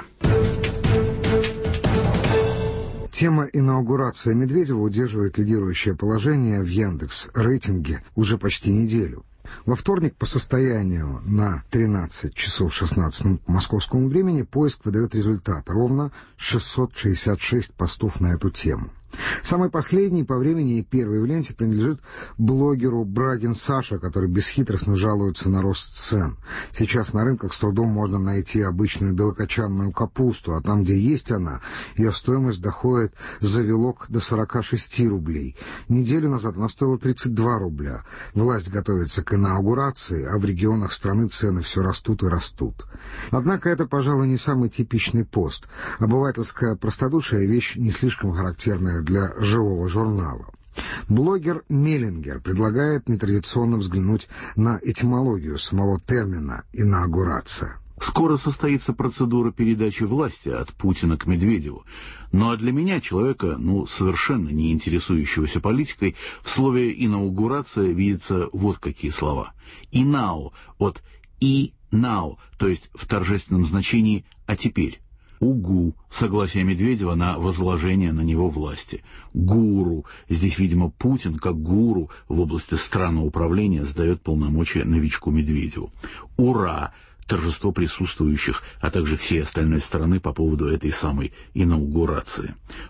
Speaker 17: Тема инаугурации Медведева удерживает лидирующее положение в Яндекс.Рейтинге уже почти неделю. Во вторник по состоянию на 13 часов 16 минут по московскому времени поиск выдает результат. Ровно 666 постов на эту тему. Самый последний по времени и первый в ленте принадлежит блогеру Брагин Саша, который бесхитростно жалуется на рост цен. Сейчас на рынках с трудом можно найти обычную белокочанную капусту, а там, где есть она, ее стоимость доходит за вилок до 46 рублей. Неделю назад она стоила 32 рубля. Власть готовится к инаугурации, а в регионах страны цены все растут и растут. Однако это, пожалуй, не самый типичный пост. Обывательское простодушие – вещь не слишком характерная для живого журнала. Блогер Меллингер предлагает нетрадиционно взглянуть на этимологию самого термина «инаугурация».
Speaker 18: Скоро состоится процедура передачи власти от Путина к Медведеву. Ну а для меня, человека, совершенно не интересующегося политикой, в слове «инаугурация» видятся вот какие слова. «Инау» от «и нау», то есть в торжественном значении «а теперь». Угу – согласие Медведева на возложение на него власти. Гуру – здесь, видимо, Путин, как гуру в области странного управления, сдает полномочия новичку Медведеву. Ура – торжество присутствующих, а также всей остальной стороны по поводу этой самой инаугурации.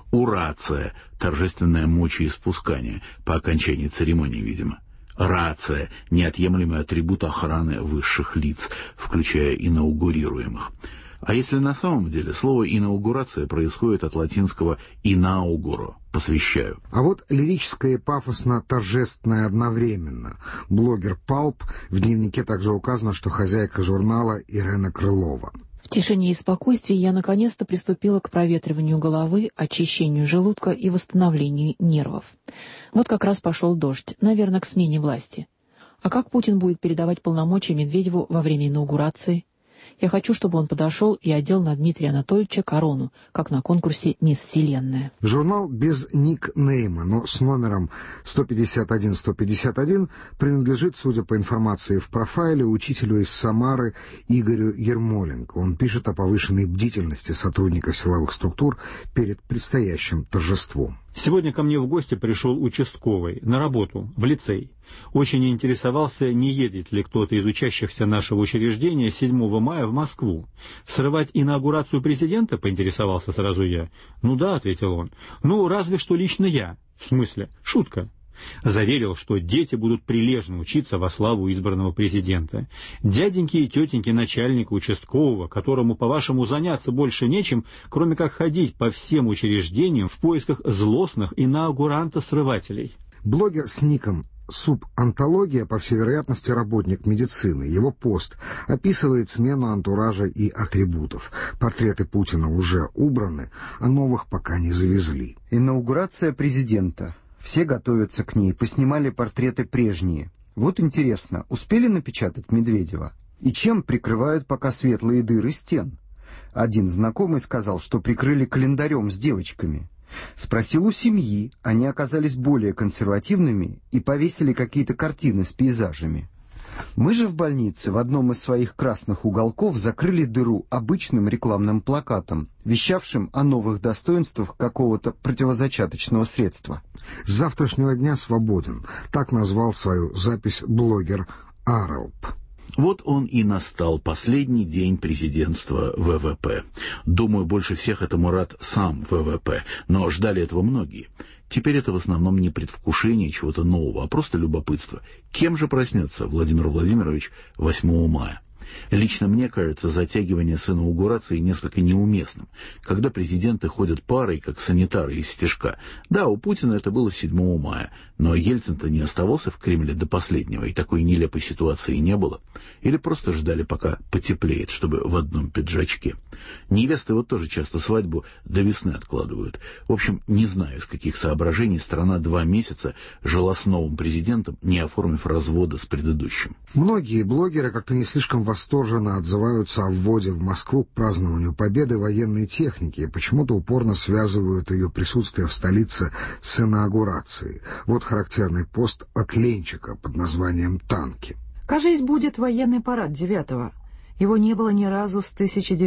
Speaker 18: Урация – торжественное мочеиспускание по окончании церемонии, видимо. Рация – неотъемлемый атрибут охраны высших лиц, включая инаугурируемых. А если на самом деле слово «инаугурация» происходит от латинского «инаугуро» – «посвящаю».
Speaker 17: А вот лирическое и пафосно-торжественное одновременно. Блогер Палп, в дневнике также указано, что хозяйка журнала Ирена Крылова.
Speaker 19: В тишине и спокойствии я наконец-то приступила к проветриванию головы, очищению желудка и восстановлению нервов. Вот как раз пошел дождь, наверное, к смене власти. А как Путин будет передавать полномочия Медведеву во время инаугурации? Я хочу, чтобы он подошел и одел на Дмитрия Анатольевича корону, как на конкурсе «Мисс Вселенная».
Speaker 17: Журнал без никнейма, но с номером 151-151 принадлежит, судя по информации в профайле, учителю из Самары Игорю Ермоленко. Он пишет о повышенной бдительности сотрудников силовых структур перед предстоящим торжеством.
Speaker 20: Сегодня ко мне в гости пришел участковый на работу в лицей. Очень интересовался, не едет ли кто-то из учащихся нашего учреждения 7 мая в Москву. Срывать инаугурацию президента, поинтересовался сразу я. Ну да, ответил он. Ну, разве что лично я. В смысле? Шутка. Заверил, что дети будут прилежно учиться во славу избранного президента. Дяденьки и тетеньки начальника участкового, которому, по-вашему, заняться больше нечем, кроме как ходить по всем учреждениям в поисках злостных инаугуранта-срывателей.
Speaker 17: Блогер с ником «Субантология», по всей вероятности, работник медицины. Его пост описывает смену антуража и атрибутов. Портреты Путина уже убраны, а новых пока не завезли.
Speaker 21: Инаугурация президента. Все готовятся к ней, поснимали портреты прежние. Вот интересно, успели напечатать Медведева? И чем прикрывают пока светлые дыры стен? Один знакомый сказал, что прикрыли календарем с девочками. Спросил у семьи, они оказались более консервативными и повесили какие-то картины с пейзажами. Мы же в больнице в одном из своих красных уголков закрыли дыру обычным рекламным плакатом, вещавшим о новых достоинствах какого-то противозачаточного средства.
Speaker 17: С завтрашнего дня свободен. Так назвал свою запись блогер Аралп.
Speaker 18: Вот он и настал, последний день президентства ВВП. Думаю, больше всех этому рад сам ВВП, но ждали этого многие. Теперь это в основном не предвкушение чего-то нового, а просто любопытство. Кем же проснется Владимир Владимирович 8 мая? Лично мне кажется затягивание с инаугурацией несколько неуместным, когда президенты ходят парой, как санитары из стежка. Да, у Путина это было 7 мая, но Ельцин-то не оставался в Кремле до последнего, и такой нелепой ситуации не было. Или просто ждали, пока потеплеет, чтобы в одном пиджачке. Невесты вот тоже часто свадьбу до весны откладывают. В общем, не знаю, из каких соображений страна 2 месяца жила с новым президентом, не оформив развода с предыдущим.
Speaker 17: Многие блогеры как-то не слишком восторженно отзываются о вводе в Москву к празднованию победы военной техники и почему-то упорно связывают ее присутствие в столице с инаугурацией. Вот характерный пост от Ленчика под названием «Танки».
Speaker 22: Кажись, будет военный парад 9-го. Его не было ни разу с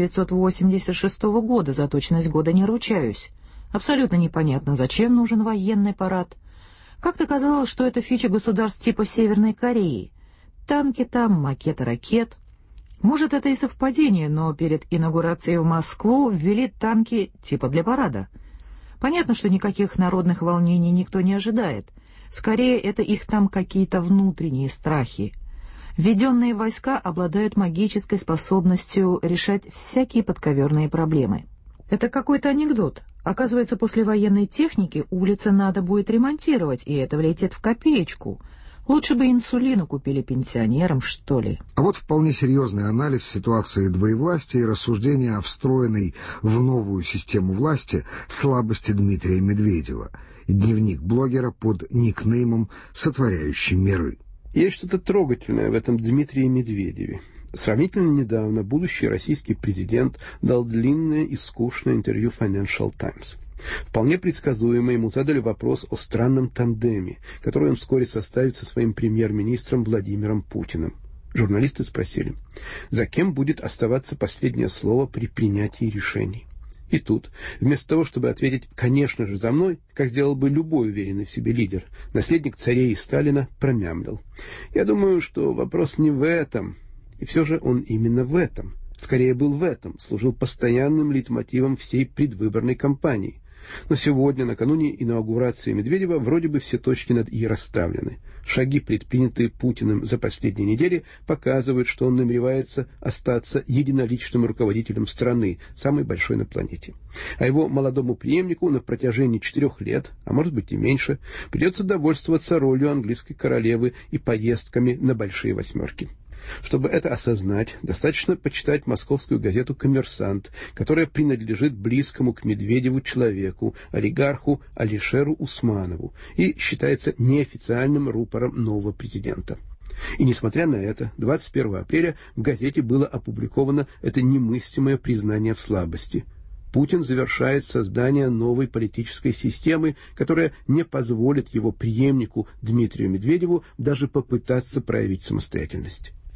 Speaker 22: 1986 года, за точность года не ручаюсь. Абсолютно непонятно, зачем нужен военный парад. Как-то казалось, что это фича государств типа Северной Кореи. Танки там, макеты ракет. Может, это и совпадение, но перед инаугурацией в Москву ввели танки типа для парада. Понятно, что никаких народных волнений никто не ожидает. Скорее, это их там какие-то внутренние страхи. Введенные войска обладают магической способностью решать всякие подковерные проблемы. Это какой-то анекдот. Оказывается, после военной техники улицы надо будет ремонтировать, и это влетит в копеечку. Лучше бы инсулину купили пенсионерам, что ли.
Speaker 17: А вот вполне серьезный анализ ситуации двоевластия и рассуждения о встроенной в новую систему власти слабости Дмитрия Медведева. Дневник блогера под никнеймом «Сотворяющий миры».
Speaker 23: Есть что-то трогательное в этом Дмитрии Медведеве. Сравнительно недавно будущий российский президент дал длинное и скучное интервью Financial Times. Вполне предсказуемо ему задали вопрос о странном тандеме, который он вскоре составит со своим премьер-министром Владимиром Путиным. Журналисты спросили, за кем будет оставаться последнее слово при принятии решений. И тут, вместо того, чтобы ответить «конечно же за мной», как сделал бы любой уверенный в себе лидер, наследник царей и Сталина промямлил. Я думаю, что вопрос не в этом. И все же он именно в этом. Скорее был в этом, служил постоянным лейтмотивом всей предвыборной кампании. Но сегодня, накануне инаугурации Медведева, вроде бы все точки над «и» расставлены. Шаги, предпринятые Путиным за последние недели, показывают, что он намеревается остаться единоличным руководителем страны, самой большой на планете. А его молодому преемнику на протяжении 4 лет, а может быть и меньше, придется довольствоваться ролью английской королевы и поездками на большие 8. Чтобы это осознать, достаточно почитать московскую газету «Коммерсант», которая принадлежит близкому к Медведеву человеку, олигарху Алишеру Усманову, и считается неофициальным рупором нового президента. И несмотря на это, 21 апреля в газете было опубликовано это немыслимое признание в слабости. Путин завершает создание новой политической системы, которая не позволит его преемнику Дмитрию Медведеву даже попытаться проявить самостоятельность.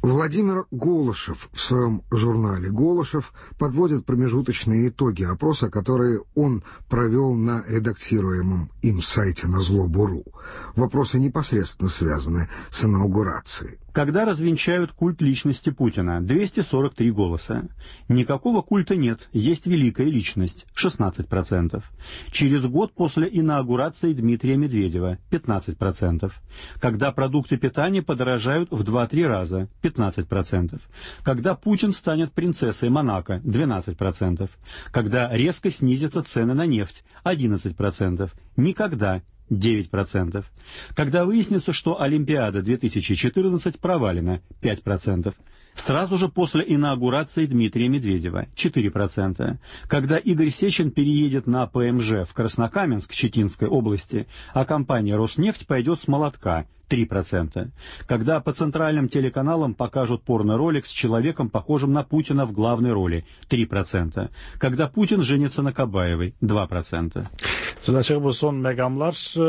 Speaker 17: Владимир Голышев в своем журнале «Голышев» подводит промежуточные итоги опроса, которые он провел на редактируемом им сайте назло.ру. Вопросы непосредственно связаны с инаугурацией.
Speaker 20: Когда развенчают культ личности Путина? 243 голоса. Никакого культа нет, есть великая личность. 16%. Через год после инаугурации Дмитрия Медведева. 15%. Когда продукты питания подорожают в 2-3 раза. 15%. Когда Путин станет принцессой Монако. 12%. Когда резко снизятся цены на нефть. 11%. Никогда. 9%. Когда выяснится, что Олимпиада 2014 провалена, 5%. Сразу же после инаугурации Дмитрия Медведева, 4%. Когда Игорь Сечин переедет на ПМЖ в Краснокаменск Читинской области, а компания «Роснефть» пойдет с молотка, 3%. Когда по центральным телеканалам покажут порно-ролик с человеком, похожим на Путина в главной роли, 3%. Когда Путин женится на Кабаевой, 2%.
Speaker 6: Açıq bu son məqamlar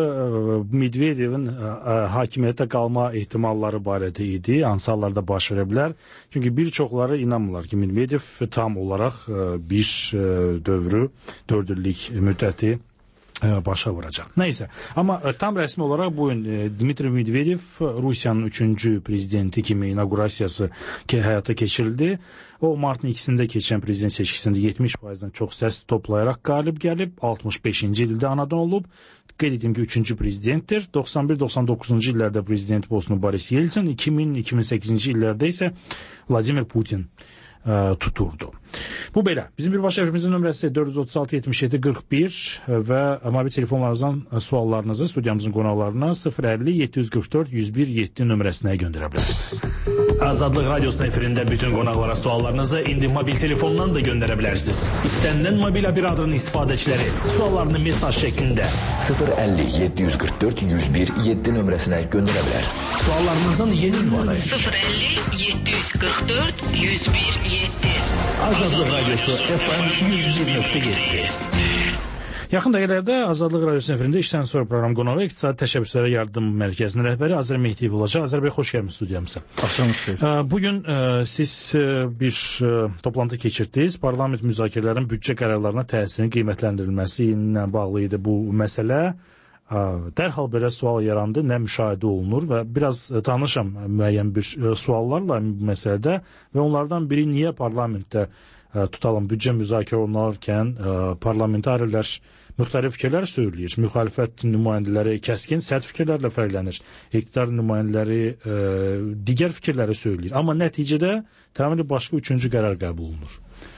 Speaker 6: Medvedevin hakimiyyətə qalma ehtimalları barədə idi. Hansı hallarda baş verə bilər? Çünki bir çoxları inanmırlar ki, Medvedev tam olaraq bir dövrü, 4 illik müddəti başa vuracaq. Nəysə, amma tam rəsmi olaraq bu gün Dmitri Medvedev Rusiyanın 3-cü prezidenti kimi inaugurasiyası həyata keçirildi. O, martın 2-sində keçən prezident seçkisində 70%-dən çox səs toplayaraq qalib gəlib, 65-ci ildə anadan olub. Qeyd etdim ki, 3-cü prezidentdir. 91-99-cu illərdə prezident postunu Boris Yeltsin, 2000-2008-ci illərdə isə Vladimir Putin tuturdu. Bu belə. Bizim birbaşa efrimizin nömrəsi 436-77-41 və mobil telefonlarınızdan suallarınızı studiyamızın qonaqlarına 050-744-101-7 nömrəsinə göndərə bilərsiniz. Azadlıq Radyosu'nun efirində bütün qonaqlara suallarınızı indi mobil telefondan da göndərə bilərsiniz. İstənilən mobil operatörün istifadəçiləri suallarını mesaj şəklində
Speaker 1: 050-744-101-7 nömrəsinə göndərə bilər.
Speaker 6: Suallarınızın yeni ünvanı
Speaker 1: 050-744-101-7
Speaker 6: Azadlıq Radyosu FM 101.7. Yaxın dəqiqələrdə Azadlıq Radyosu efirində işdən sonra proqram qonağı İqtisadi Təşəbbüslərə Yardım Mərkəzinin rəhbəri Azər Mehdiyev olacaq. Azər bəy, xoş gəlmişsiniz studiyamıza.
Speaker 20: Axşamınız xeyir.
Speaker 6: Bugün siz bir toplantı keçirdiniz. Parlament müzakirələrin büdcə qərarlarına təsirinin qiymətləndirilməsi ilə bağlı idi bu məsələ. Dərhal belə sual yarandı, nə müşahidə olunur və biraz tanışam müəyyən bir suallarla məsələdə və onlardan biri niyə parlamentdə tutalım büdcə müzakirə olunarkən parlamentarilər müxtəlif fikirlər söyləyir. Müxalifət nümayəndələri kəskin, sərt fikirlərlə fərqlənir. İqtidar nümayəndələri digər fikirləri söyləyir. Amma nəticədə təməli başqa 3-cü qərar qəbul olunur.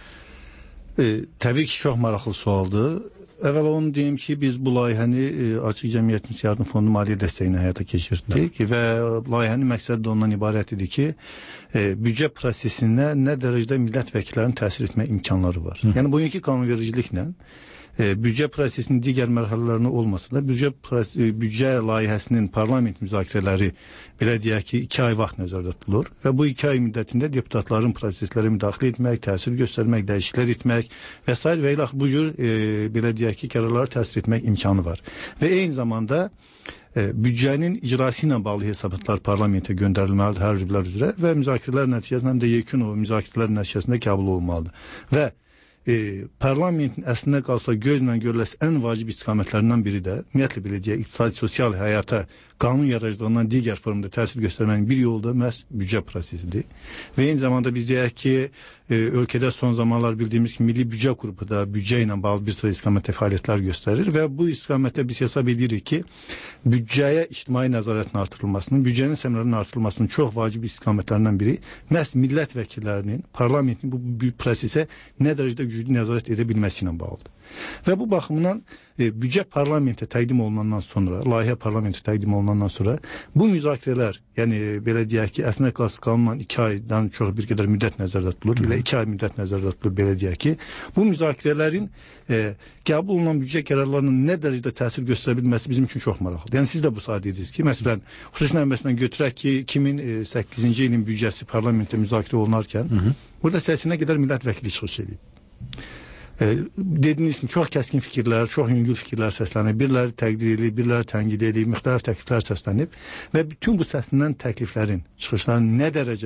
Speaker 2: Təbii ki, çox maraqlı sualdır. Əvvəla onu deyim ki, biz bu layihəni Açıq Cəmiyyət Yardım Fondu maliyyə dəstəyinə həyata keçirdik və layihənin məqsədi də ondan ibarət idi ki, büdcə prosesinə nə dərəcədə millət vəkillərinin təsir etmə imkanları var. Yəni, bugünkü qanunvericiliklə büdcə prosesinin digər mərhələlərini olmasa da, büdcə layihəsinin parlament müzakirələri, belə deyək ki, 2 ay vaxt nəzərdə tutulur və bu 2 ay müddətində deputatların proseslərə müdaxilə etmək, təsir göstərmək, dəyişikliklər etmək və s. və ilax bu cür, belə deyək ki, qərarlara təsir etmək imkanı var. Və eyni zamanda büdcənin icrası ilə bağlı hesabatlar parlamentə göndərilməlidir hər üzvlər üzrə və müzakirələr nəticəsində həm də yekun o müzakirələr nəticəsində qəbul olunmalıdır. Və parlamentin əslində qalsa gözlə görüləsi ən vacib istiqamətlərindən biri də, ümumiyyətlə belə deyək, iqtisadi sosial həyata qanun yaradıcılığından digər formada təsir göstərmənin bir yolu da məhz büdcə prosesidir. Və eyni zamanda biz deyək ki, ölkədə son zamanlar bildiyimiz ki, Milli Büdcə Qrupu da büdcə ilə bağlı bir sıra istiqamətdə fəaliyyətlər göstərir və bu istiqamətdə biz hesab edirik ki, büdcəyə ictimai nəzarətin artırılmasının, büdcənin səmərələrinin artırılmasının çox vacib istiqamətlərindən biri məhz millət vəkillərinin, parlamentin bu prosesə nə dərəcədə güclü nəzarət edə bilməsi ilə bağlıdır. Və bu baxımdan büdcə parlamentə təqdim olunandan sonra, layihə parlamentə təqdim olunandan sonra bu müzakirələr, yəni belə deyək ki, əslində klassik qanunla 2 aydan çox bir qədər müddət nəzərdə tutulur, elə 2 ay müddət nəzərdə tutulur, belə deyək ki, bu müzakirələrin qəbul olunan büdcə qərarlarının nə dərəcədə təsir göstərə bilməsi bizim üçün çox maraqlıdır. Yəni siz də bu saat deyirsiniz ki, məsələn, xüsusi nəməsindən götürək ki, 2008-ci ilin büdcəsi parlamentdə müzakirə olunarkən, burada səsinə qədər millət vəkili çıxış edib. Dediyiniz kimi, çox kəskin fikirlər, çox yüngül fikirlər səslənib, biriləri təqdir edilib, biriləri tənqid edilib, müxtəlif təkliflər səslənib və bütün bu səslənən təkliflərin, çıxışların nə dərəcədə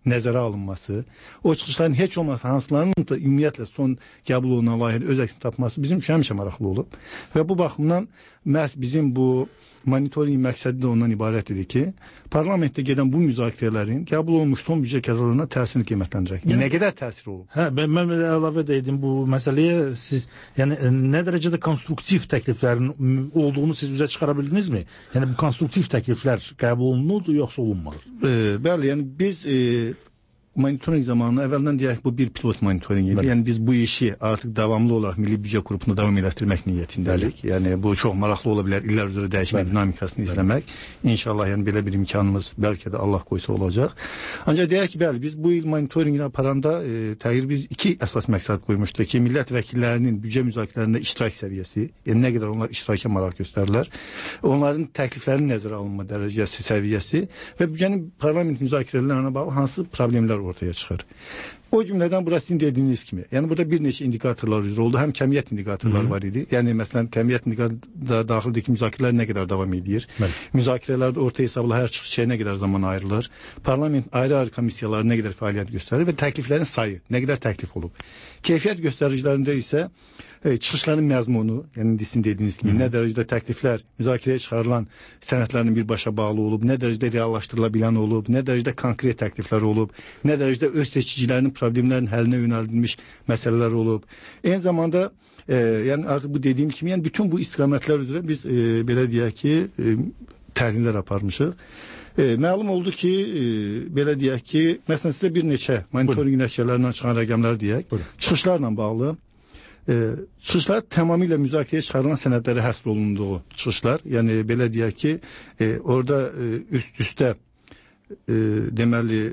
Speaker 2: nəzərə alınması, o çıxışların heç olmasa hansılarının da ümumiyyətlə son qəbul olunan layihədə öz əksini tapması bizim üçün həmişə maraqlı olub. Və bu baxımdan məhz bizim bu monitoring məqsədi də ondan ibarət idi ki, parlamentdə gedən bu müzakirələrin qəbul olunmuş son büdcə qərarlarına təsirini qiymətləndirək. Nə qədər təsir olub?
Speaker 6: Hə, mən əlavə edim bu məsələyə. Siz yəni nə dərəcədə konstruktiv təkliflərin olduğunu siz üzə çıxara bildinizmi? Yəni bu konstruktiv təkliflər qəbul olunur yoxsa olunmadı?
Speaker 2: Bəli, yəni biz monitoring zamanı əvvəldən deyək bu bir pilot monitoring idi. Yəni biz bu işi artıq davamlı olaraq Milli Büdcə Qrupunda davam etdirmək niyyətindəyik. Yəni bu çox maraqlı ola bilər, illər üzrə dəyişmə dinamikasını izləmək. İnşallah yəni belə bir imkanımız bəlkə də Allah qoysa olacaq. Ancaq deyək ki, bəli, biz bu il monitorinqini aparanda təxir biz iki əsas məqsəd qoymuşduq ki, millət vəkillərinin büdcə müzakirələrində iştirak səviyyəsi, yəni nə qədər onlar iştiraka maraq göstərirlər, onların təkliflərinin nəzərə alınma dərəcəsi, səviyyəsi və büdcənin parlament müzakirələrine bağlı hansı problemlər ortaya çıxır. O cümlədən burası sizin dediyiniz kimi. Yəni burada bir neçə indikatorlar üzrə oldu. Həm kəmiyyət indikatorları var idi. Yəni məsələn kəmiyyət indikatorda daxildəki müzakirələr nə qədər davam edir? Müzakirələrdə orta hesabla hər çıxışçıya nə qədər zaman ayrılır? Parlament ayrı-ayrı komissiyaları nə qədər fəaliyyət göstərir və təkliflərin sayı nə qədər təklif olub? Keyfiyyət göstəricilərində isə çıxışların məzmunu, yəni sizin dediyiniz kimi, nə dərəcədə təkliflər müzakirəyə çıxarılan sənədlərin birbaşa bağlı olub, nə dərəcədə reallaşdırıla bilən olub, nə dərəcədə konkret təkliflər olub, nə dərəcədə öz seçicilərinin problemlərin həllinə yönəldilmiş məsələlər olub. Eyni zamanda yəni artıq bu dediyim kimi, yəni bütün bu istiqamətlər üzrə biz belə deyək ki, təhlillər aparmışıq. Məlum oldu ki, belə deyək ki, məsələn sizə bir neçə monitoring nəticələrindən çıxan rəqəmlər deyək, çıxışlarla bağlı. Çıxışlar tamamilə müzakirəyə çıxarılan sənədlərə həsr olunduğu çıxışlar. Yəni belə deyək ki, orada üst-üstə deməli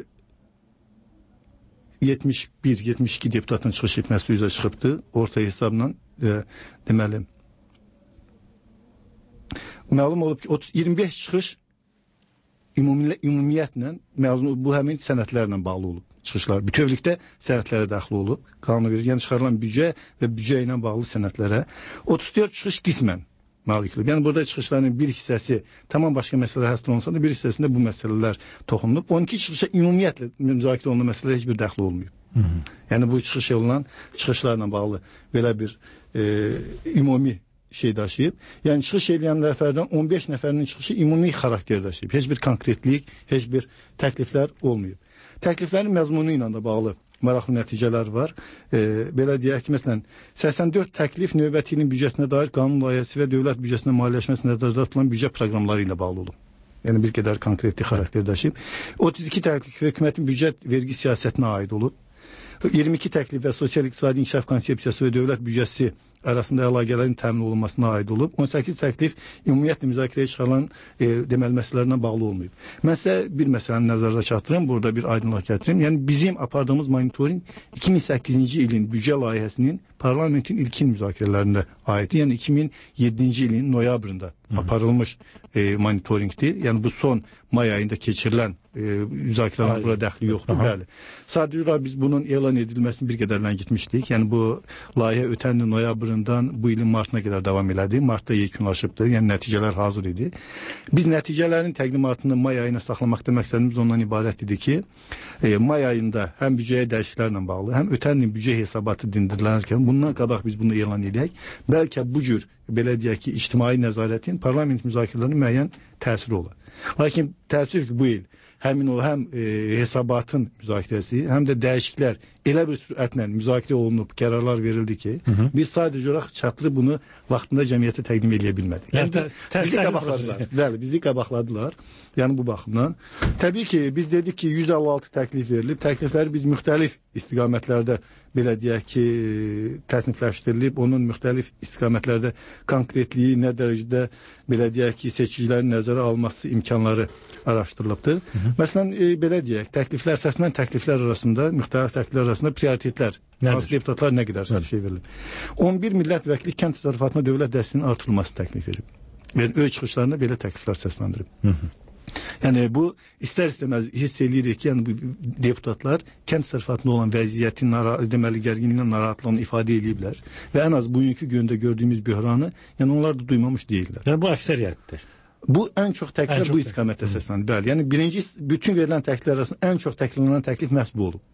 Speaker 2: 71-72 deputatın çıxış etməsi üzrə çıxıbdı. Orta hesabla deməli məlum olub ki 25 çıxış ümumiyyətlə bu həmin sənədlərlə bağlı olub. Çıxışlar bütövlükdə sənədlərə daxil olub. Qanuna görə yəni çıxarılan büdcə və büdcə ilə bağlı sənədlərə 34 çıxış qismən malik olub. Yəni burada çıxışların bir hissəsi tamam başqa məsələlərə həsr olunsa da bir hissəsində bu məsələlər toxunulub. 12 çıxışa ümumiyyətlə müzakirə olunan məsələlərə heç bir daxil olmayıb. Yəni bu çıxış olunan çıxışlarla bağlı belə bir ümumi şey daşıyıb. Yəni çıxış edən nəfərdən 15 nəfərinin çıxışı ümumi xarakter daşıyıb. Heç bir konkretlik, heç bir təkliflər olmayıb. Təkliflərin məzmunu ilə də bağlı maraqlı nəticələr var. Belə deyək ki, məsələn, 84 təklif növbəti ilin büdcəsinə dair qanun layihəsi və dövlət büdcəsinin maliyyələşməsi nəzərdə tutulan büdcə proqramları ilə bağlı olub. Yəni bir qədər konkretlik xarakter daşıyıb. 32 təklif hökumətin büdcə vergi siyasətinə aid olub. 22 təklif və sosial-iqtisadi inkişaf konsepsiyası və dövlət büdcəsi arasında əlaqələrin təmin olunmasına aid olub. 18 təklif ümumiyyətlə müzakirəyə çıxarılan deməli məsələlərlə bağlı olmayıb. Mən sizə bir məsələni nəzərdə çatdırım, burada bir aydınlıq gətirim. Yəni bizim apardığımız monitoring 2008-ci ilin büdcə layihəsinin parlamentin ilkin müzakirələrində aiddir. Yəni 2007-ci ilin noyabrında aparılmış monitoringdir. Yəni bu son may ayında keçirilən müzakirələrin bura dəxli yoxdur. Bəli. Sadəcə olaraq biz bunun elan edilməsini bir qədər ləngitmişdik. Yəni bu layihə ötən il noyabrından bu ilin martına qədər davam elədi. Martda yekunlaşıbdı. Yəni nəticələr hazır idi. Biz nəticələrin təqdimatını may ayına saxlamaqda məqsədimiz ondan ibarət idi ki, may ayında həm büdcəyə dəyişikliklərlə bağlı, həm ötən il büdcə hesabatı dindirilərkən bundan qabaq biz bunu elan edək. Bəlkə bu cür belə deyək ki, ictimai nəzarətin parlament müzakirələrinin müəyyən təsiri olar. Lakin təəssüf ki, bu il həmin o həm hesabatın müzakirəsi, həm də dəyişikliklər elə bir sürətlə müzakirə olunub, qərarlar verildi ki, biz sadəcə olaraq çatdırıb bunu vaxtında cəmiyyətə təqdim edə bilmədik. Yəni bizi qabaqladılar. Bəli, bizi qabaqladılar. Yəni bu baxımdan. Təbii ki, biz dedik ki, 156 təklif verilib. Təklifləri biz müxtəlif istiqamətlərdə belə deyək ki, təsnifləşdirilib, onun müxtəlif istiqamətlərdə konkretliyi nə dərəcədə belə deyək ki, seçicilərin nəzərə alması imkanları araşdırılıbdır. Məsələn, belə deyək, təkliflər, səslənən təkliflər arasında, müxtəlif təkliflər arasında prioritetlər, hansı deputatlar nə qədər şey verilib. 11 millət vəkili kənd təsərrüfatına dövlət dəstəyinin artırılması təklif edib. Yəni, öz çıxışlarında belə təkliflər səsləndirib. Yəni, bu istər-istəməz hiss edirik ki, yəni, bu deputatlar kənd təsərrüfatında olan vəziyyətin, deməli, gərginliyindən narahatlığını ifadə ediblər və ən az bugünkü gündə gördüyümüz böhranı, yəni onlar da duymamış deyirlər.
Speaker 6: Yəni, bu əksəriyyətdir.
Speaker 2: Bu ən çox təkliflər bu istiqamətdə səslənir. Bəli, yəni birinci bütün verilən təkliflər arasında ən çox təkliflənən təklif məhz bu olub.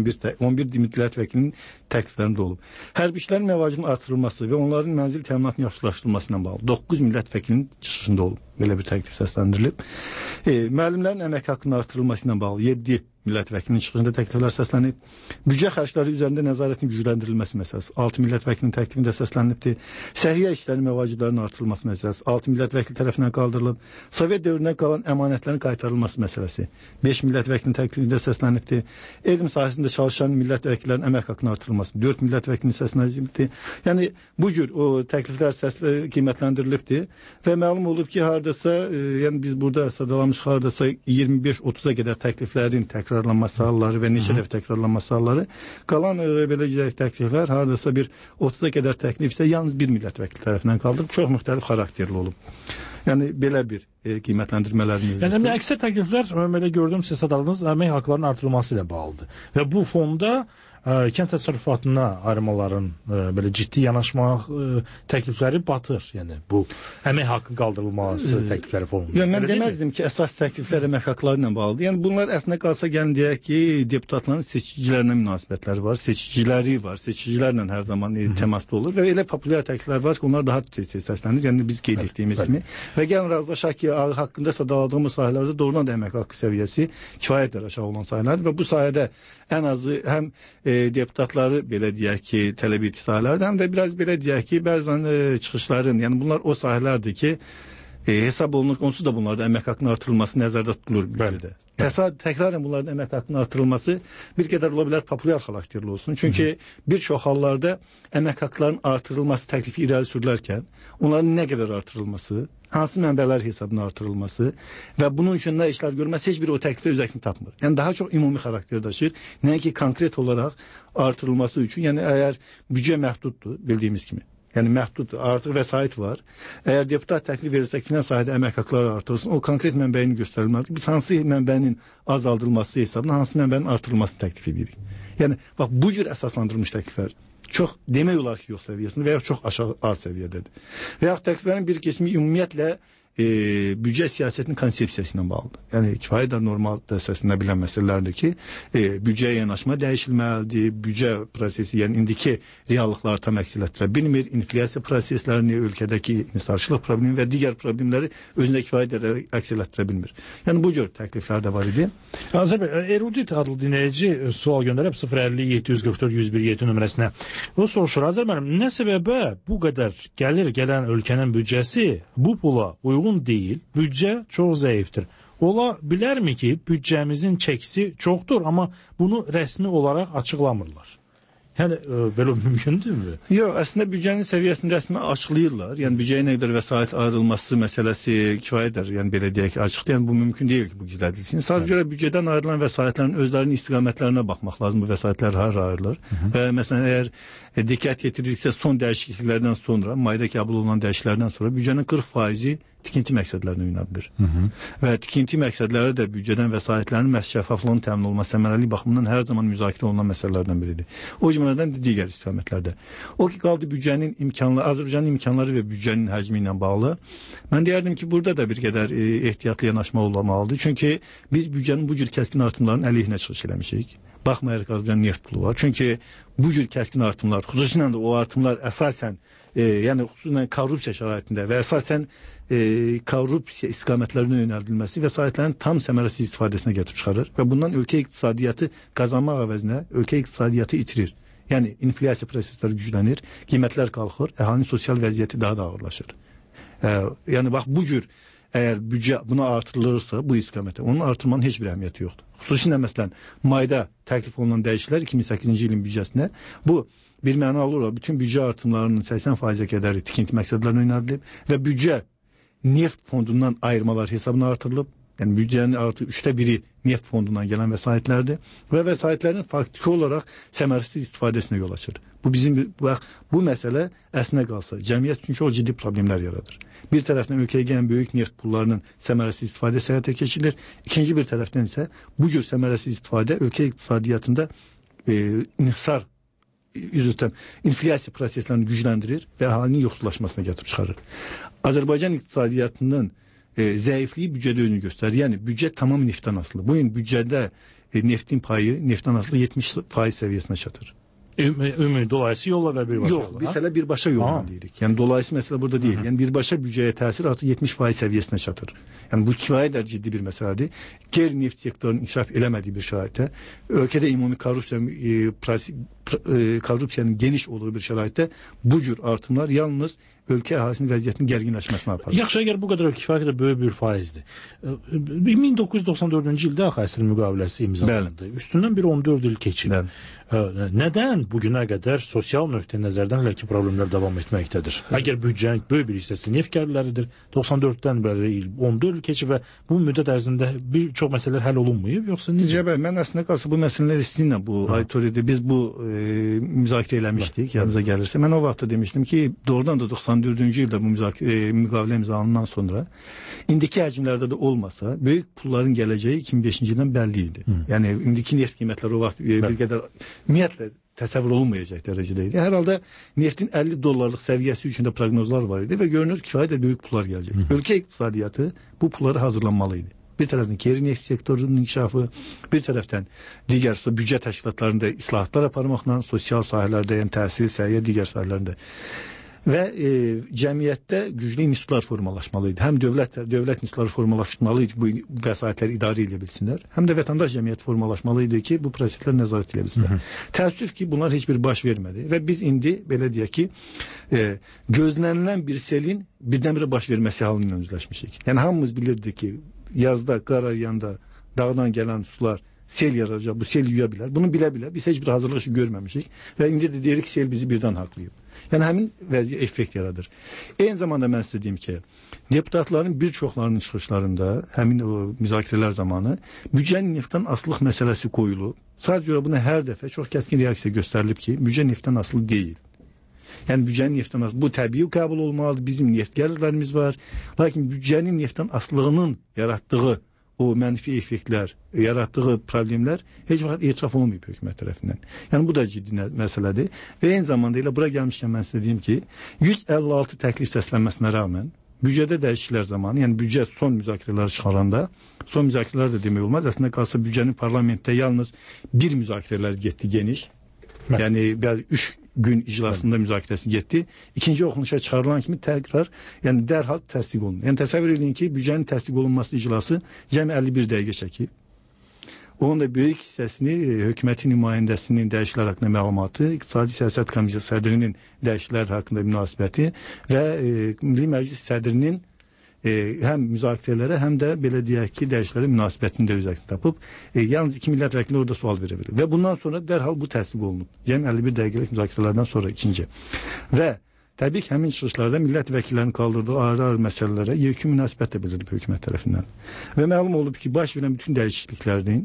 Speaker 2: 11 millət vəkilinin təkliflərində olub. Hərbiçilərin məvacibinin artırılması və onların mənzil təminatının yaxşılaşdırılması ilə bağlı 9 millət vəkilinin çıxışında olub. Belə bir təklif səsləndirilib. Müəllimlərin əmək haqqının artırılması ilə bağlı 7 millət vəkilinin çıxışında təkliflər səslənib. Büdcə xərcləri üzərində nəzarətin gücləndirilməsi məsələsi 6 millət vəkilinin təklifində səslənibdir. Səhiyyə işlərinin və vaciblərinin artırılması məsələsi 6 millət vəkili tərəfindən qaldırılıb. Sovet dövründən qalan əmanətlərin qaytarılması məsələsi 5 millət vəkilinin təklifində səslənibdir. Elm sahəsində çalışan millət vəkillərinin əmək haqqının artırılması 4 millət vəkilinin səslənibdir. Yəni bu cür o təkliflər qiymətləndirilibdir və məlum olub ki, hardasa yəni biz burada sadalamış hardasa 25-30-a qədər təkliflərin təkrarlanması halları və neçə dəfə təkrarlanması halları, qalan belə təkliflər hardasa bir 30-a qədər təklif isə yalnız bir millət vəkili tərəfindən qaldırıb, çox müxtəlif xarakterli olub. Yəni belə bir qiymətləndirmələrimiz.
Speaker 6: Yəni əksər təkliflər belə gördüm siz sadaldınız əmək haqqlarının artırılması ilə bağlıdır. Və bu fonda kənd təsərrüfatına ayrılmaların belə ciddi yanaşmaq təklifləri batır. Yəni bu əmək haqqı qaldırılması təklifləri fonunda.
Speaker 2: Yəni mən deməzdim ki, əsas təkliflər əmək haqqları ilə bağlıdır. Yəni bunlar əslində qalsa gəlin deyək ki, deputatların seçicilərlə münasibətləri var, seçiciləri var, seçicilərlə hər zaman təmasda olur və elə populyar təkliflər var ki, onlar daha tez səslənir. Yəni biz qeyd etdiyimiz kimi və gəlin razılaşaq ki, haqqında sadaladığımız sahələrdə doğrudan da əmək haqqı səviyyəsi kifayət qədər aşağı olan sahələrdir və bu sayədə ən azı həm deputatları belə deyək ki, tələb etdiyi sahələrdə, həm də biraz belə deyək ki, bəzən çıxışların, yəni bunlar o sahələrdir ki, hesab olunur, onsuz da bunlarda əmək haqqının artırılması nəzərdə tutulur büdcədə. Təkrarən bunların əmək haqqının artırılması bir qədər ola bilər populyar xarakterli olsun. Çünki bir çox hallarda əmək haqqlarının artırılması təklifi irəli sürülərkən, onların nə qədər artırılması, hansı mənbələr hesabına artırılması və bunun üçün nə işlər görməsi heç bir o təklifə öz əksini tapmır. Yəni daha çox ümumi xarakter daşıyır. Nəinki konkret olaraq artırılması üçün, yəni əgər büdcə məhduddur, bildiyimiz kimi. Yəni məhduddur, artıq vəsait var. Əgər deputat təklif verirsə ki, nə sahədə əmək haqqları artırılsın, o konkret mənbəyini göstərilməlidir. Biz hansı mənbənin azaldılması hesabına hansı mənbənin artırılmasını təklif edirik. Yəni bax bu cür əsaslandırılmış təkliflər çox demək olar ki, yox səviyyəsində və ya çox aşağı az səviyyədədir. Və yaxud təkliflərin bir qismi ümumiyyətlə büdcə siyasətinin konsepsiyası ilə bağlıdır. Yəni kifayət qədər normal səslənə bilən məsələlərdir ki, büdcəyə yanaşma dəyişilməlidir, büdcə prosesi, yəni indiki reallıqları tam əks etdirə bilmir, inflyasiya proseslərini, ölkədəki inhisarçılıq problemi və digər problemləri özündə kifayət qədər əks etdirə bilmir. Yəni bu cür təkliflər də var idi.
Speaker 6: Azər bəy, Erudit adlı dinləyici sual göndərib 050-744-101-7 nömrəsinə. O soruşur, Azər müəllim, nə səbəbə bu qədər gəlir gələn ölkənin büdcəsi bu pula uyğun deyil, büdcə çox zəifdir. Ola bilərmi ki, büdcəmizin çəkisi çoxdur, amma bunu rəsmi olaraq açıqlamırlar? Yəni, belə mümkündürmü?
Speaker 2: Yox, əslində büdcənin səviyyəsini rəsmi açıqlayırlar. Yəni, büdcəyə nə qədər vəsait ayrılması məsələsi kifayətdir. Yəni, belə deyək ki, açıqdır. Yəni, bu mümkün deyil ki, bu gizlədilsin. Sadəcə büdcədən ayrılan vəsaitlərin özlərinin istiqamətlərinə baxmaq lazım. Bu vəsaitlər hara ayrılır. Və məsələn, əgər diqqət yetiririksə, son dəyişikliklərdən sonra, mayda qəbul olunan dəyişikliklərdən sonra büdcənin 40% tikinti məqsədlərinə yönəldilir. Və tikinti məqsədləri də büdcədən vəsaitlərin məhz şəffaflığının təmin olunması, səmərəlilik baxımından hər zaman müzakirə olunan məsələlərdən biridir. O cümlədən digər istiqamətlərdə. O ki, qaldı büdcənin imkanları, Azərbaycanın imkanları və büdcənin həcmi ilə bağlı. Mən deyərdim ki, burada da bir qədər ehtiyatlı yanaşma olmalıdır. Çünki biz büdcənin bu cür kəskin artımların əleyhinə çıxış eləmişik. Baxmayaraq Azərbaycanın neft pulu var. Çünki bu cür kəskin artımlar, xüsusilə də o artımlar əsasən, yəni xüsusilə korrupsiya şəraitində və əsasən korrupsiya istiqamətlərinə yönəldilməsi vəsaitlərin tam səmərəsiz istifadəsinə gətirib çıxarır və bundan ölkə iqtisadiyyatı qazanmaq əvəzinə ölkə iqtisadiyyatı itirir. Yəni inflyasiya prosesləri güclənir, qiymətlər qalxır, əhalinin sosial vəziyyəti daha da ağırlaşır. Yəni bax bu cür əgər büdcə buna artırılırsa bu istiqamətə, onun artırmanın heç bir əhəmiyyəti yoxdur. Xüsusilə məsələn mayda təklif olunan dəyişikliklər 2008-ci ilin büdcəsinə bu bir mənalı olaraq bütün büdcə artımlarının 80%-ə qədəri tikinti məqsədlərinə yönəldilib və büdcə neft fondundan ayırmalar hesabına artırılıb. Yəni büdcənin artıq 1/3 neft fondundan gələn vəsaitlərdir və vəsaitlərin faktiki olaraq səmərəsiz istifadəsinə yol açır. Bu bizim bu məsələ əslinə qalsa cəmiyyət üçün çox ciddi problemlər yaradır. Bir tərəfdən ölkəyə gələn böyük neft pullarının səmərəsiz istifadəsi həyata keçirilir. İkinci bir tərəfdən isə bu cür səmərəsiz istifadə ölkə iqtisadiyyatında inhisar inflyasiya proseslərini gücləndirir və əhalinin yoxsullaşmasına gətirib çıxarır. Azərbaycan iqtisadiyyatının zəifliyi büdcədə özünü göstərir. Yəni büdcə tamam neftdən asılı. Bu gün büdcədə neftin payı neftdən asılı 70% səviyyəsinə çatır.
Speaker 6: Ümumi dolayısı yolla və birbaşa yolla.
Speaker 2: Yox, biz hələ birbaşa yolla deyirik. Yəni dolayısı məsələ burada deyil. Yəni birbaşa büdcəyə təsir artıq 70% səviyyəsinə çatır. Yəni bu kifayət qədər ciddi bir məsələdir. Qeyri-neft sektorunun inkişaf eləmədiyi bir şəraitdə, ölkədə ümumi korrupsiyanın geniş olduğu bir şəraitdə bu cür artımlar yalnız ölkə əhalisinin vəziyyətinin gərginləşməsinə aparır.
Speaker 6: Yaxşı, əgər bu qədər kifayət qədər böyük bir faizdir. 1994-cü ildə axı əsr müqaviləsi imzalandı. Üstündən bir 14 il keçib. Nədən bugünə qədər sosial nöqteyi nəzərdən hələ ki problemlər davam etməkdədir? Əgər büdcənin böyük bir hissəsi neft gəlirləridir, 94-dən bəri 14 il keçib və bu müddət ərzində bir çox məsələlər həll olunmayıb, yoxsa necə?
Speaker 2: Bəli, mən əslində qalsa bu məsələlər sizinlə bu auditoriyada biz bu müzakirə eləmişdik, yanınıza gəlirsə. Mən o vaxtda demişdim ki, doğrudan da 94-cü ildə bu müqavilə imzalanandan sonra indiki həcmlərdə də olmasa, böyük pulların gələcəyi 2005-ci ildən bəlli idi. Yəni indiki neft qiymətləri o vaxt bir qədər ümumiyyətlə təsəvvür olunmayacaq dərəcədə idi. Hər halda neftin 50 dollarlıq səviyyəsi üçün də proqnozlar var idi və görünür kifayət böyük pullar gələcək. Ölkə iqtisadiyyatı bu pullara hazırlanmalı idi. Bir tərəfdən qeyri-neft sektorunun inkişafı, bir tərəfdən digər büdcə təşkilatlarında islahatlar aparmaqla, sosial sahələrdə, yəni təhsil, səhiyyə, digər sahələrində və cəmiyyətdə güclü institutlar formalaşmalıydı. Həm dövlət institutları formalaşmalıydı ki, bu vəsaitləri idarə edə bilsinlər, həm də vətəndaş cəmiyyət formalaşmalıydı ki, bu proseslər nəzarət edə bilsinlər. Təəssüf ki, bunlar heç bir baş vermədi və biz indi, belə deyək ki, gözlənilən bir selin birdən-birə baş verməsi halıyla üzləşmişik. Yəni, hamımız bilirdik ki, yazda, qar yağanda dağdan gələn sular sel yaradacaq, bu sel yuya bilər. Bunu bilə-bilə biz heç bir hazırlıq işi görməmişik və indi də deyirik ki, sel bizi birdən haqlayıb. Yəni həmin vəziyyət effekt yaradır. Eyni zamanda mən sizə deyim ki, deputatların bir çoxlarının çıxışlarında, həmin o müzakirələr zamanı büdcənin neftdən asılılıq məsələsi qoyulub. Sadəcə buna hər dəfə çox kəskin reaksiya göstərilib ki, büdcə neftdən asılı deyil. Yəni büdcənin neftdən asılı, bu təbii qəbul olmalıdır, bizim neft gəlirlərimiz var. Lakin büdcənin neftdən asılılığının yaratdığı o mənfi effektlər, yaratdığı problemlər heç vaxt etiraf olunmayıb hökumət tərəfindən. Yəni bu da ciddi məsələdir. Və eyni zamanda elə bura gəlmişkən mən sizə deyim ki, 156 təklif səslənməsinə rəğmən büdcədə dəyişikliklər zamanı, yəni büdcə son müzakirələri çıxaranda, son müzakirələr də demək olmaz. Əslində qalsa büdcənin parlamentdə yalnız bir müzakirələr getdi geniş. Yəni 3 gün iclasında müzakirəsi getdi. İkinci oxunuşa çıxarılan kimi təkrar, yəni dərhal təsdiq olundu. Yəni təsəvvür edin ki, büdcənin təsdiq olunması iclası cəmi 51 dəqiqə çəkib. Onun da böyük hissəsini hökumətin nümayəndəsinin dəyişikliklər haqqında məlumatı, İqtisadi Siyasət Komissiyası sədrinin dəyişikliklər haqqında münasibəti və Milli Məclis sədrinin həm müzakirələrə, həm də belə deyək ki, dəyişikliklərə münasibətində öz əksini tapıb, yalnız 2 millət vəkili orada sual verə bilir. Və bundan sonra dərhal bu təsdiq olunub. Yəni 51 dəqiqəlik müzakirələrdən sonra ikinci. Və təbii ki, həmin çıxışlarda millət vəkillərinin kaldırdığı ayrı-ayrı məsələlərə yekun münasibət də bildirilib hökumət tərəfindən. Və məlum olub ki, baş verən bütün dəyişikliklərin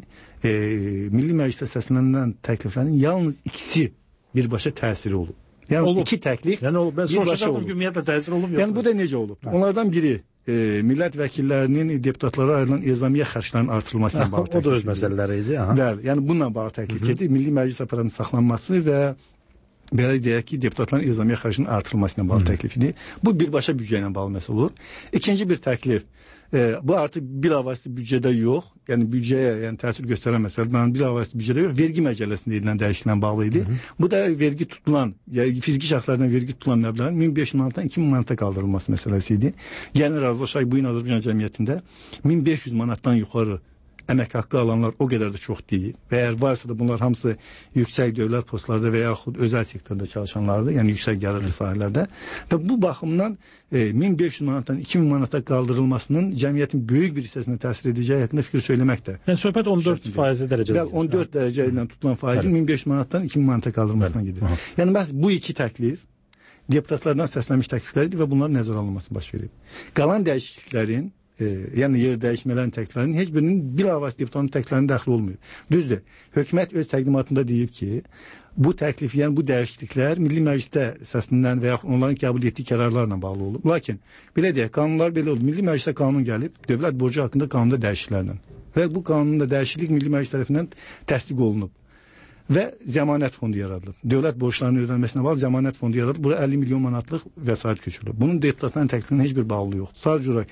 Speaker 2: Milli Məclisdə səslənilən təkliflərin yalnız ikisi birbaşa təsiri olub. Yəni olub. İki təklif birbaşa olub. Yəni bu da necə olub? Onlardan biri millət vəkillərinin deputatlara ayrılan ezamiyə xərclərinin artırılmasına bağlı təklif.
Speaker 6: O da öz məsələləri idi.
Speaker 2: Bəli, yəni bununla bağlı təklif edir. Milli Məclis aparatının saxlanması və belə deyək ki, deputatların ezamiyə xərcinin artırılmasına bağlı təklif edir. Bu birbaşa büdcə ilə bağlı məsələ olur. İkinci bir təklif, bu artıq bilavasitə büdcədə yox, yəni büdcəyə təsir göstərən məsələdir, bilavasitə büdcədə yox, vergi məcəlləsində edilən dəyişikliklə bağlı idi. Bu da vergi tutulan, yəni fiziki şəxslərdən vergi tutulan məbləğin 1500 manatdan 2000 manata qaldırılması məsələsi idi. Yəni razılaşaq bu gün Azərbaycan cəmiyyətində 1500 manatdan yuxarı əmək haqqı alanlar o qədər də çox deyil. Və əgər varsa da bunlar hamısı yüksək dövlət postlarda və yaxud özəl sektorda çalışanlardır, yəni yüksək gəlirli sahələrdə. Və bu baxımdan 1500 manatdan 2000 manata qaldırılmasının cəmiyyətin böyük bir hissəsinə təsir edəcəyi haqqında fikir söyləmək də.
Speaker 6: Yəni söhbət 14% dərəcədə.
Speaker 2: 14 dərəcə ilə tutulan faizin 1500 manatdan 2000 manata qaldırılmasına gedir. Yəni məhz bu iki təklif deputatlardan səslənmiş təkliflərdir və bunların nəzərə alınması baş verib. Qalan dəyişikliklərin yəni yer dəyişmələrin təkliflərinin heç birinin bilavasitə deputatın təkliflərinin dəxli olmuyor. Düzdür, hökumət öz təqdimatında deyib ki, bu təklif, yəni bu dəyişikliklər Milli Məclisdə səslənilən və yaxud onların qəbul etdiyi qərarlarla bağlı olub. Lakin, belə deyək, qanunlar belə olub. Milli Məclisə qanun gəlib, dövlət borcu haqqında qanunda dəyişikliklərlə. Və bu qanunda dəyişiklik Milli Məclis tərəfindən təsdiq olunub. Və zəmanət fondu yaradılıb. Dövlət borçlarının ödənməsinə bağlı zəmanət fondu yaradılıb. Bura 50 milyon manatlıq vəsait köçürülüb. Bunun deputatların təklifinin heç bir bağlılığı yoxdur. Sadəcə olaraq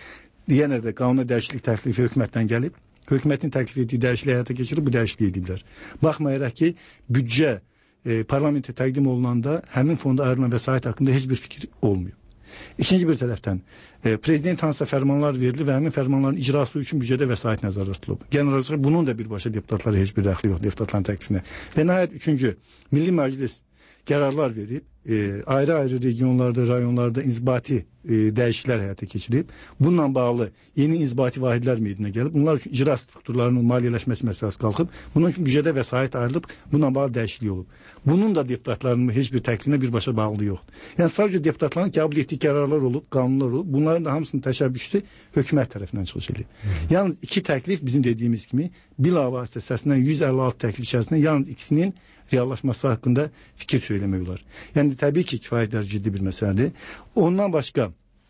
Speaker 2: yenə də qanuna dəyişiklik təklifi hökumətdən gəlib. Hökumətin təklif etdiyi dəyişikliyi həyata keçirib bu dəyişikliyi ediblər. Baxmayaraq ki, büdcə parlamentə təqdim olunanda həmin fonda ayrılan vəsait haqqında heç bir fikir olmuyor. İkinci bir tərəfdən prezident hansısa fərmanlar verilir və həmin fərmanların icrası üçün büdcədə vəsait nəzərdə tutulub. Generalcə bunun da birbaşa deputatlara heç bir dəxli yox, deputatların təklifinə. Və nəhayət üçüncü, Milli Məclis qərarlar verib, ayrı-ayrı regionlarda, rayonlarda inzibati dəyişikliklər həyata keçirib. Bununla bağlı yeni inzibati vahidlər meydana gəlib. Bunlar üçün icra strukturlarının maliyyələşməsi məsələsi qalxıb. Bunun üçün büdcədə vəsait ayrılıb. Bununla bağlı dəyişiklik olub. Bunun da deputatların heç bir təklifinə birbaşa bağlı yoxdur. Yəni sadəcə deputatların qəbul etdiyi qərarlar olub, qanunlar olub. Bunların da hamısının təşəbbüsü hökumət tərəfindən çıxış edir. Yalnız iki təklif bizim dediyimiz kimi bilavasitə səslənən 156 təklif içərisində yalnız ikisinin reallaşması haqqında fikir söyləmək olar. Yəni təbii ki, kifayət qədər ciddi bir məsələdir. Ondan başqa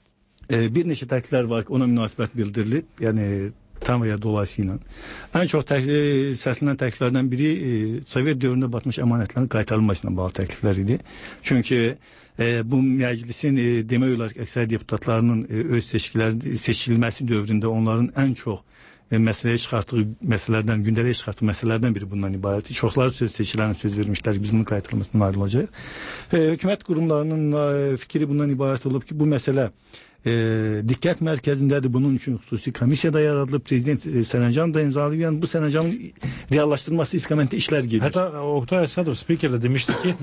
Speaker 2: bir neçə təkliflər var ki, ona münasibət bildirilib. Yəni tam və ya dolayısıyla. Ən çox səslənən təkliflərdən biri Sovet dövründə batmış əmanətlərin qaytarılmasına bağlı təkliflər idi. Çünki bu məclisin demək olar ki, əksər deputatlarının öz seçilməsi dövründə onların ən çox məsələyə çıxartdığı məsələlərdən, gündəliyə çıxartdığı məsələlərdən biri bundan ibarətdir. Çoxları seçilərin söz vermişlər ki, biz bunun qaytarılmasından ayrılacaq. Hökumət qurumlarının fikri bundan ibarət olub ki, bu məsələ diqqət mərkəzindədir. Bunun üçün xüsusi komissiya da yaradılıb, prezident sərəncam da imzalayıb. Yəni bu sərəncamın reallaşdırılması istiqamətində işlər gedir.
Speaker 6: Hətta Oktay Əsədov spiker də demişdi ki,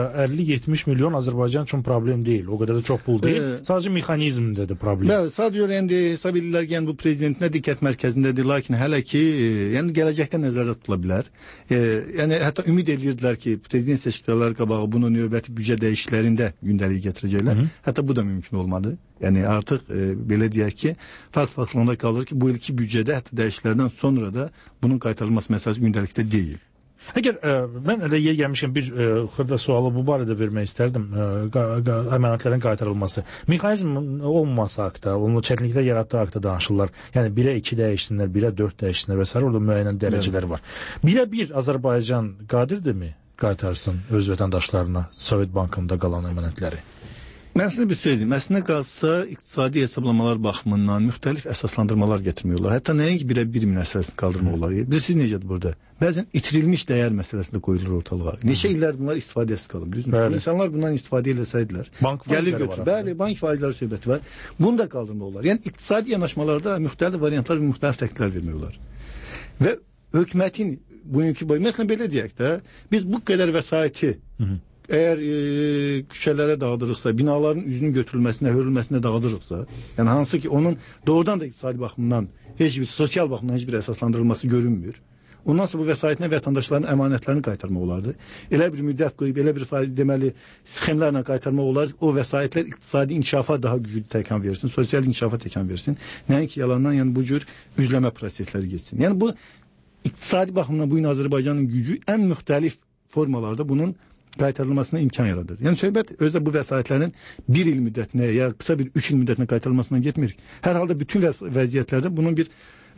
Speaker 6: 50-70 milyon Azərbaycan üçün problem deyil. O qədər də çox pul deyil. Sadəcə mexanizmdə də problem.
Speaker 2: Bəli, sadəcə indi hesab edirlər ki, yəni bu prezidentin diqqət mərkəzindədir, lakin hələ ki, yəni gələcəkdə nəzərdə tutula bilər. Yəni hətta ümid edirdilər ki, prezident seçkiləri qabağı bunu növbəti büdcə dəyişikliklərində gündəliyə gətirəcəklər. Hətta bu da mümkün olmadı. Yəni artıq belə deyək ki, fakt-faktlığında qalır ki, bu ilki büdcədə hətta dəyişikliklərdən sonra da bunun qaytarılması məsələsi gündəlikdə deyil.
Speaker 6: Əgər mən elə yer gəlmişəm bir xırda sualı bu barədə vermək istərdim, əmanətlərin qaytarılması. Mexanizm olmaması haqda, onun çətinliklər yaratdığı haqda danışırlar. Yəni 1-ə 2 dəyişsinlər, 1-ə 4 dəyişsinlər və s. orada müəyyən dərəcələr var. 1-ə 1 Azərbaycan qadirdirmi qaytarsın öz vətəndaşlarına Sovet bankında qalan əmanətləri?
Speaker 2: Mən sizə bir söyleyeyim. Əslində qalsa iqtisadi hesablamalar baxımından müxtəlif əsaslandırmalar gətirmək olar. Hətta nəinki 1-ə 1 məsələsini qaldırmaq olar. Bilirsiniz necədir burada? Bəzən itirilmiş dəyər məsələsi də qoyulur ortalığa. Neçə illər bunlar istifadəsiz qalıb, düzdürmü? İnsanlar bundan istifadə eləsəydilər, gəlir götür. Bəli, bank faizləri söhbəti var. Bunu da qaldırmaq olar. Yəni iqtisadi yanaşmalarda müxtəlif variantlar və müxtəlif təkliflər vermək olar. Və hökumətin bugünkü boyu, məsələn belə deyək də, biz bu qədər vəsaiti əgər küçələrə dağıdırıqsa, binaların üzünün götürülməsinə, hörülməsinə dağıdırıqsa, yəni hansı ki onun doğrudan da iqtisadi baxımdan, heç bir sosial baxımdan heç bir əsaslandırılması görünmür. Ondan sonra bu vəsaitlə vətəndaşların əmanətlərini qaytarmaq olardı. Elə bir müddət qoyub, elə bir faiz deməli sxemlərlə qaytarmaq olar, o vəsaitlər iqtisadi inkişafa daha güclü təkan versin, sosial inkişafa təkan versin. Nəinki yalandan, yəni bu cür üzləmə prosesləri geçsin. Yəni bu iqtisadi baxımdan bu gün Azərbaycanın gücü ən müxtəlif formalarda bunun qaytarılmasına imkan yaradır. Yəni söhbət özdə bu vəsaitlərin bir il müddətinə ya qısa bir 3 il müddətinə qaytarılmasına getmir. Hər halda bütün vəziyyətlərdə bunun bir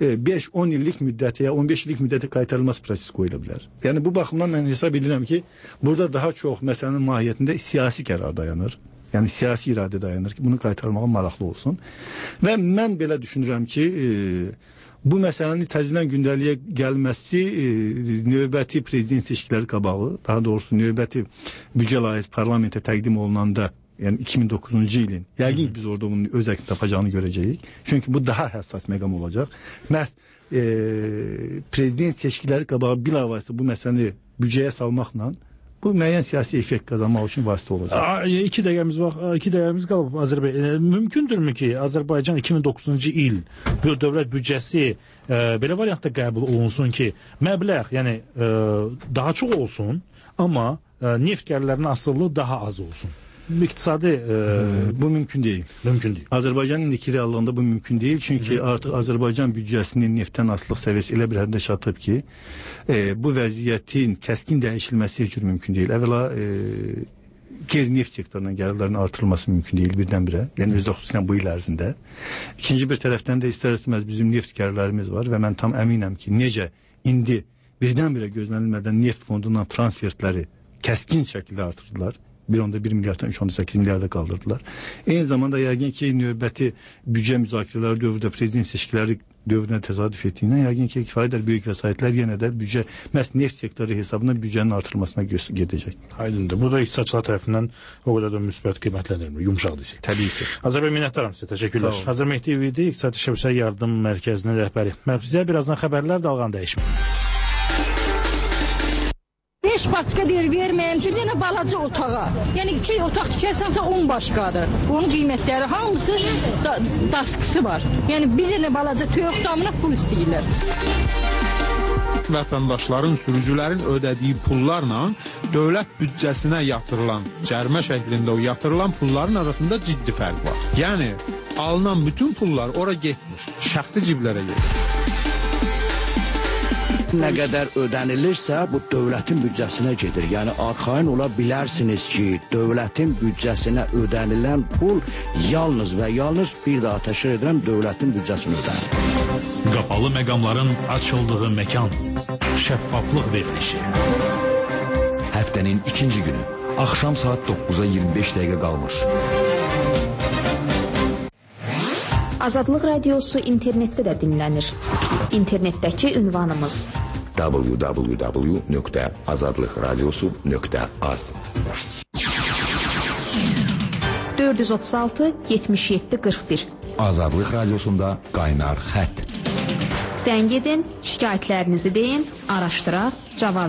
Speaker 2: 5-10 illik müddəti ya 15 illik müddəti qaytarılması prosesi qoyula bilər. Yəni bu baxımdan mən hesab edirəm ki, burada daha çox məsələnin mahiyyətində siyasi qərar dayanır. Yəni siyasi iradə dayanır ki, bunu qaytarmağa maraqlı olsun. Və mən belə düşünürəm ki, bu məsələnin təzədən gündəliyə gəlməsi növbəti prezident seçkiləri qabağı, daha doğrusu növbəti büdcə layihəsi parlamentə təqdim olunanda, yəni 2009-cu ilin, yəqin biz orada onun öz əksini tapacağını görəcəyik. Çünki bu daha həssas məqam olacaq. Məhz prezident seçkiləri qabağı bilavasitə bu məsələni büdcəyə salmaqla bu müəyyən siyasi effekt qazanmaq üçün vasitə olacaq.
Speaker 6: 2 dəqiqəmiz qalıb Azərbaycan. Mümkündürmü ki, Azərbaycan 2009-cu il dövlət büdcəsi belə variantda qəbul olunsun ki, məbləğ, yəni daha çox olsun, amma neft gəlirlərinin asılılığı daha az olsun? İqtisadi
Speaker 2: bu mümkün deyil.
Speaker 6: Mümkün deyil.
Speaker 2: Azərbaycanın indiki reallığında bu mümkün deyil. Çünki artıq Azərbaycan büdcəsinin neftdən asılılıq səviyyəsi elə bir həddə çatıb ki, bu vəziyyətin kəskin dəyişilməsi heç mümkün deyil. Əvvəla qeyri-neft sektorundan gəlirlərin artırılması mümkün deyil birdən-birə. Yəni özdə xüsusən bu il ərzində. İkinci bir tərəfdən də istər-istəməz bizim neft gəlirlərimiz var və mən tam əminəm ki, necə indi birdən-birə gözlənilmədən neft fondundan transfertləri kəskin şəkildə artırdılar. 1.1 milyarddan 3.8 milyarda qaldırdılar. Eyni zamanda yəqin ki, növbəti büdcə müzakirələri dövrdə prezident seçkiləri dövrünə təsadüf etdiyindən yəqin ki, kifayət böyük vəsaitlər yenə də büdcə, məhz neft sektoru hesabına büdcənin artırılmasına gedəcək.
Speaker 6: Aydındır. Bu da iqtisadçılar tərəfindən o qədər də müsbət qiymətləndirilmir, yumşaq desək.
Speaker 2: Təbii ki.
Speaker 6: Azər bəy, minnətdaram sizə, təşəkkürlər. Azər Mehdi idi, İqtisadi Şəbəkə Yardım Mərkəzinin rəhbəri. Bizə birazdan xəbərlər dalğan dəyişmir.
Speaker 3: 5 paçka deyir verməyim üçün yenə balaca otağa. Yəni 2 otaq tikərsənsə 10 başqadır. Onun qiymətləri hamısı daskısı var. Yəni bir dənə balaca toyuq damına pul istəyirlər.
Speaker 4: Vətəndaşların, sürücülərin ödədiyi pullarla dövlət büdcəsinə yatırılan, cərimə şəklində o yatırılan pulların arasında ciddi fərq var. Yəni alınan bütün pullar ora getmir, şəxsi ciblərə gedir.
Speaker 5: Nə qədər ödənilirsə, bu dövlətin büdcəsinə gedir. Yəni, arxayın ola bilərsiniz ki, dövlətin büdcəsinə ödənilən pul yalnız və yalnız bir daha təşkil edirəm dövlətin büdcəsinə ödənir.
Speaker 6: Qapalı məqamların açıldığı məkan, şəffaflıq verilişi.
Speaker 1: Həftənin ikinci günü, axşam saat 9-a 25 dəqiqə qalmış.
Speaker 24: Azadlıq Radiosu internetdə də dinlənir. İnternetdəki ünvanımız
Speaker 1: www.azadlıqradiosu.az
Speaker 24: 436 77 41
Speaker 1: Azadlıq Radiosunda qaynar xətt.
Speaker 24: Zəng edin, şikayətlərinizi deyin, araşdıraq, cavab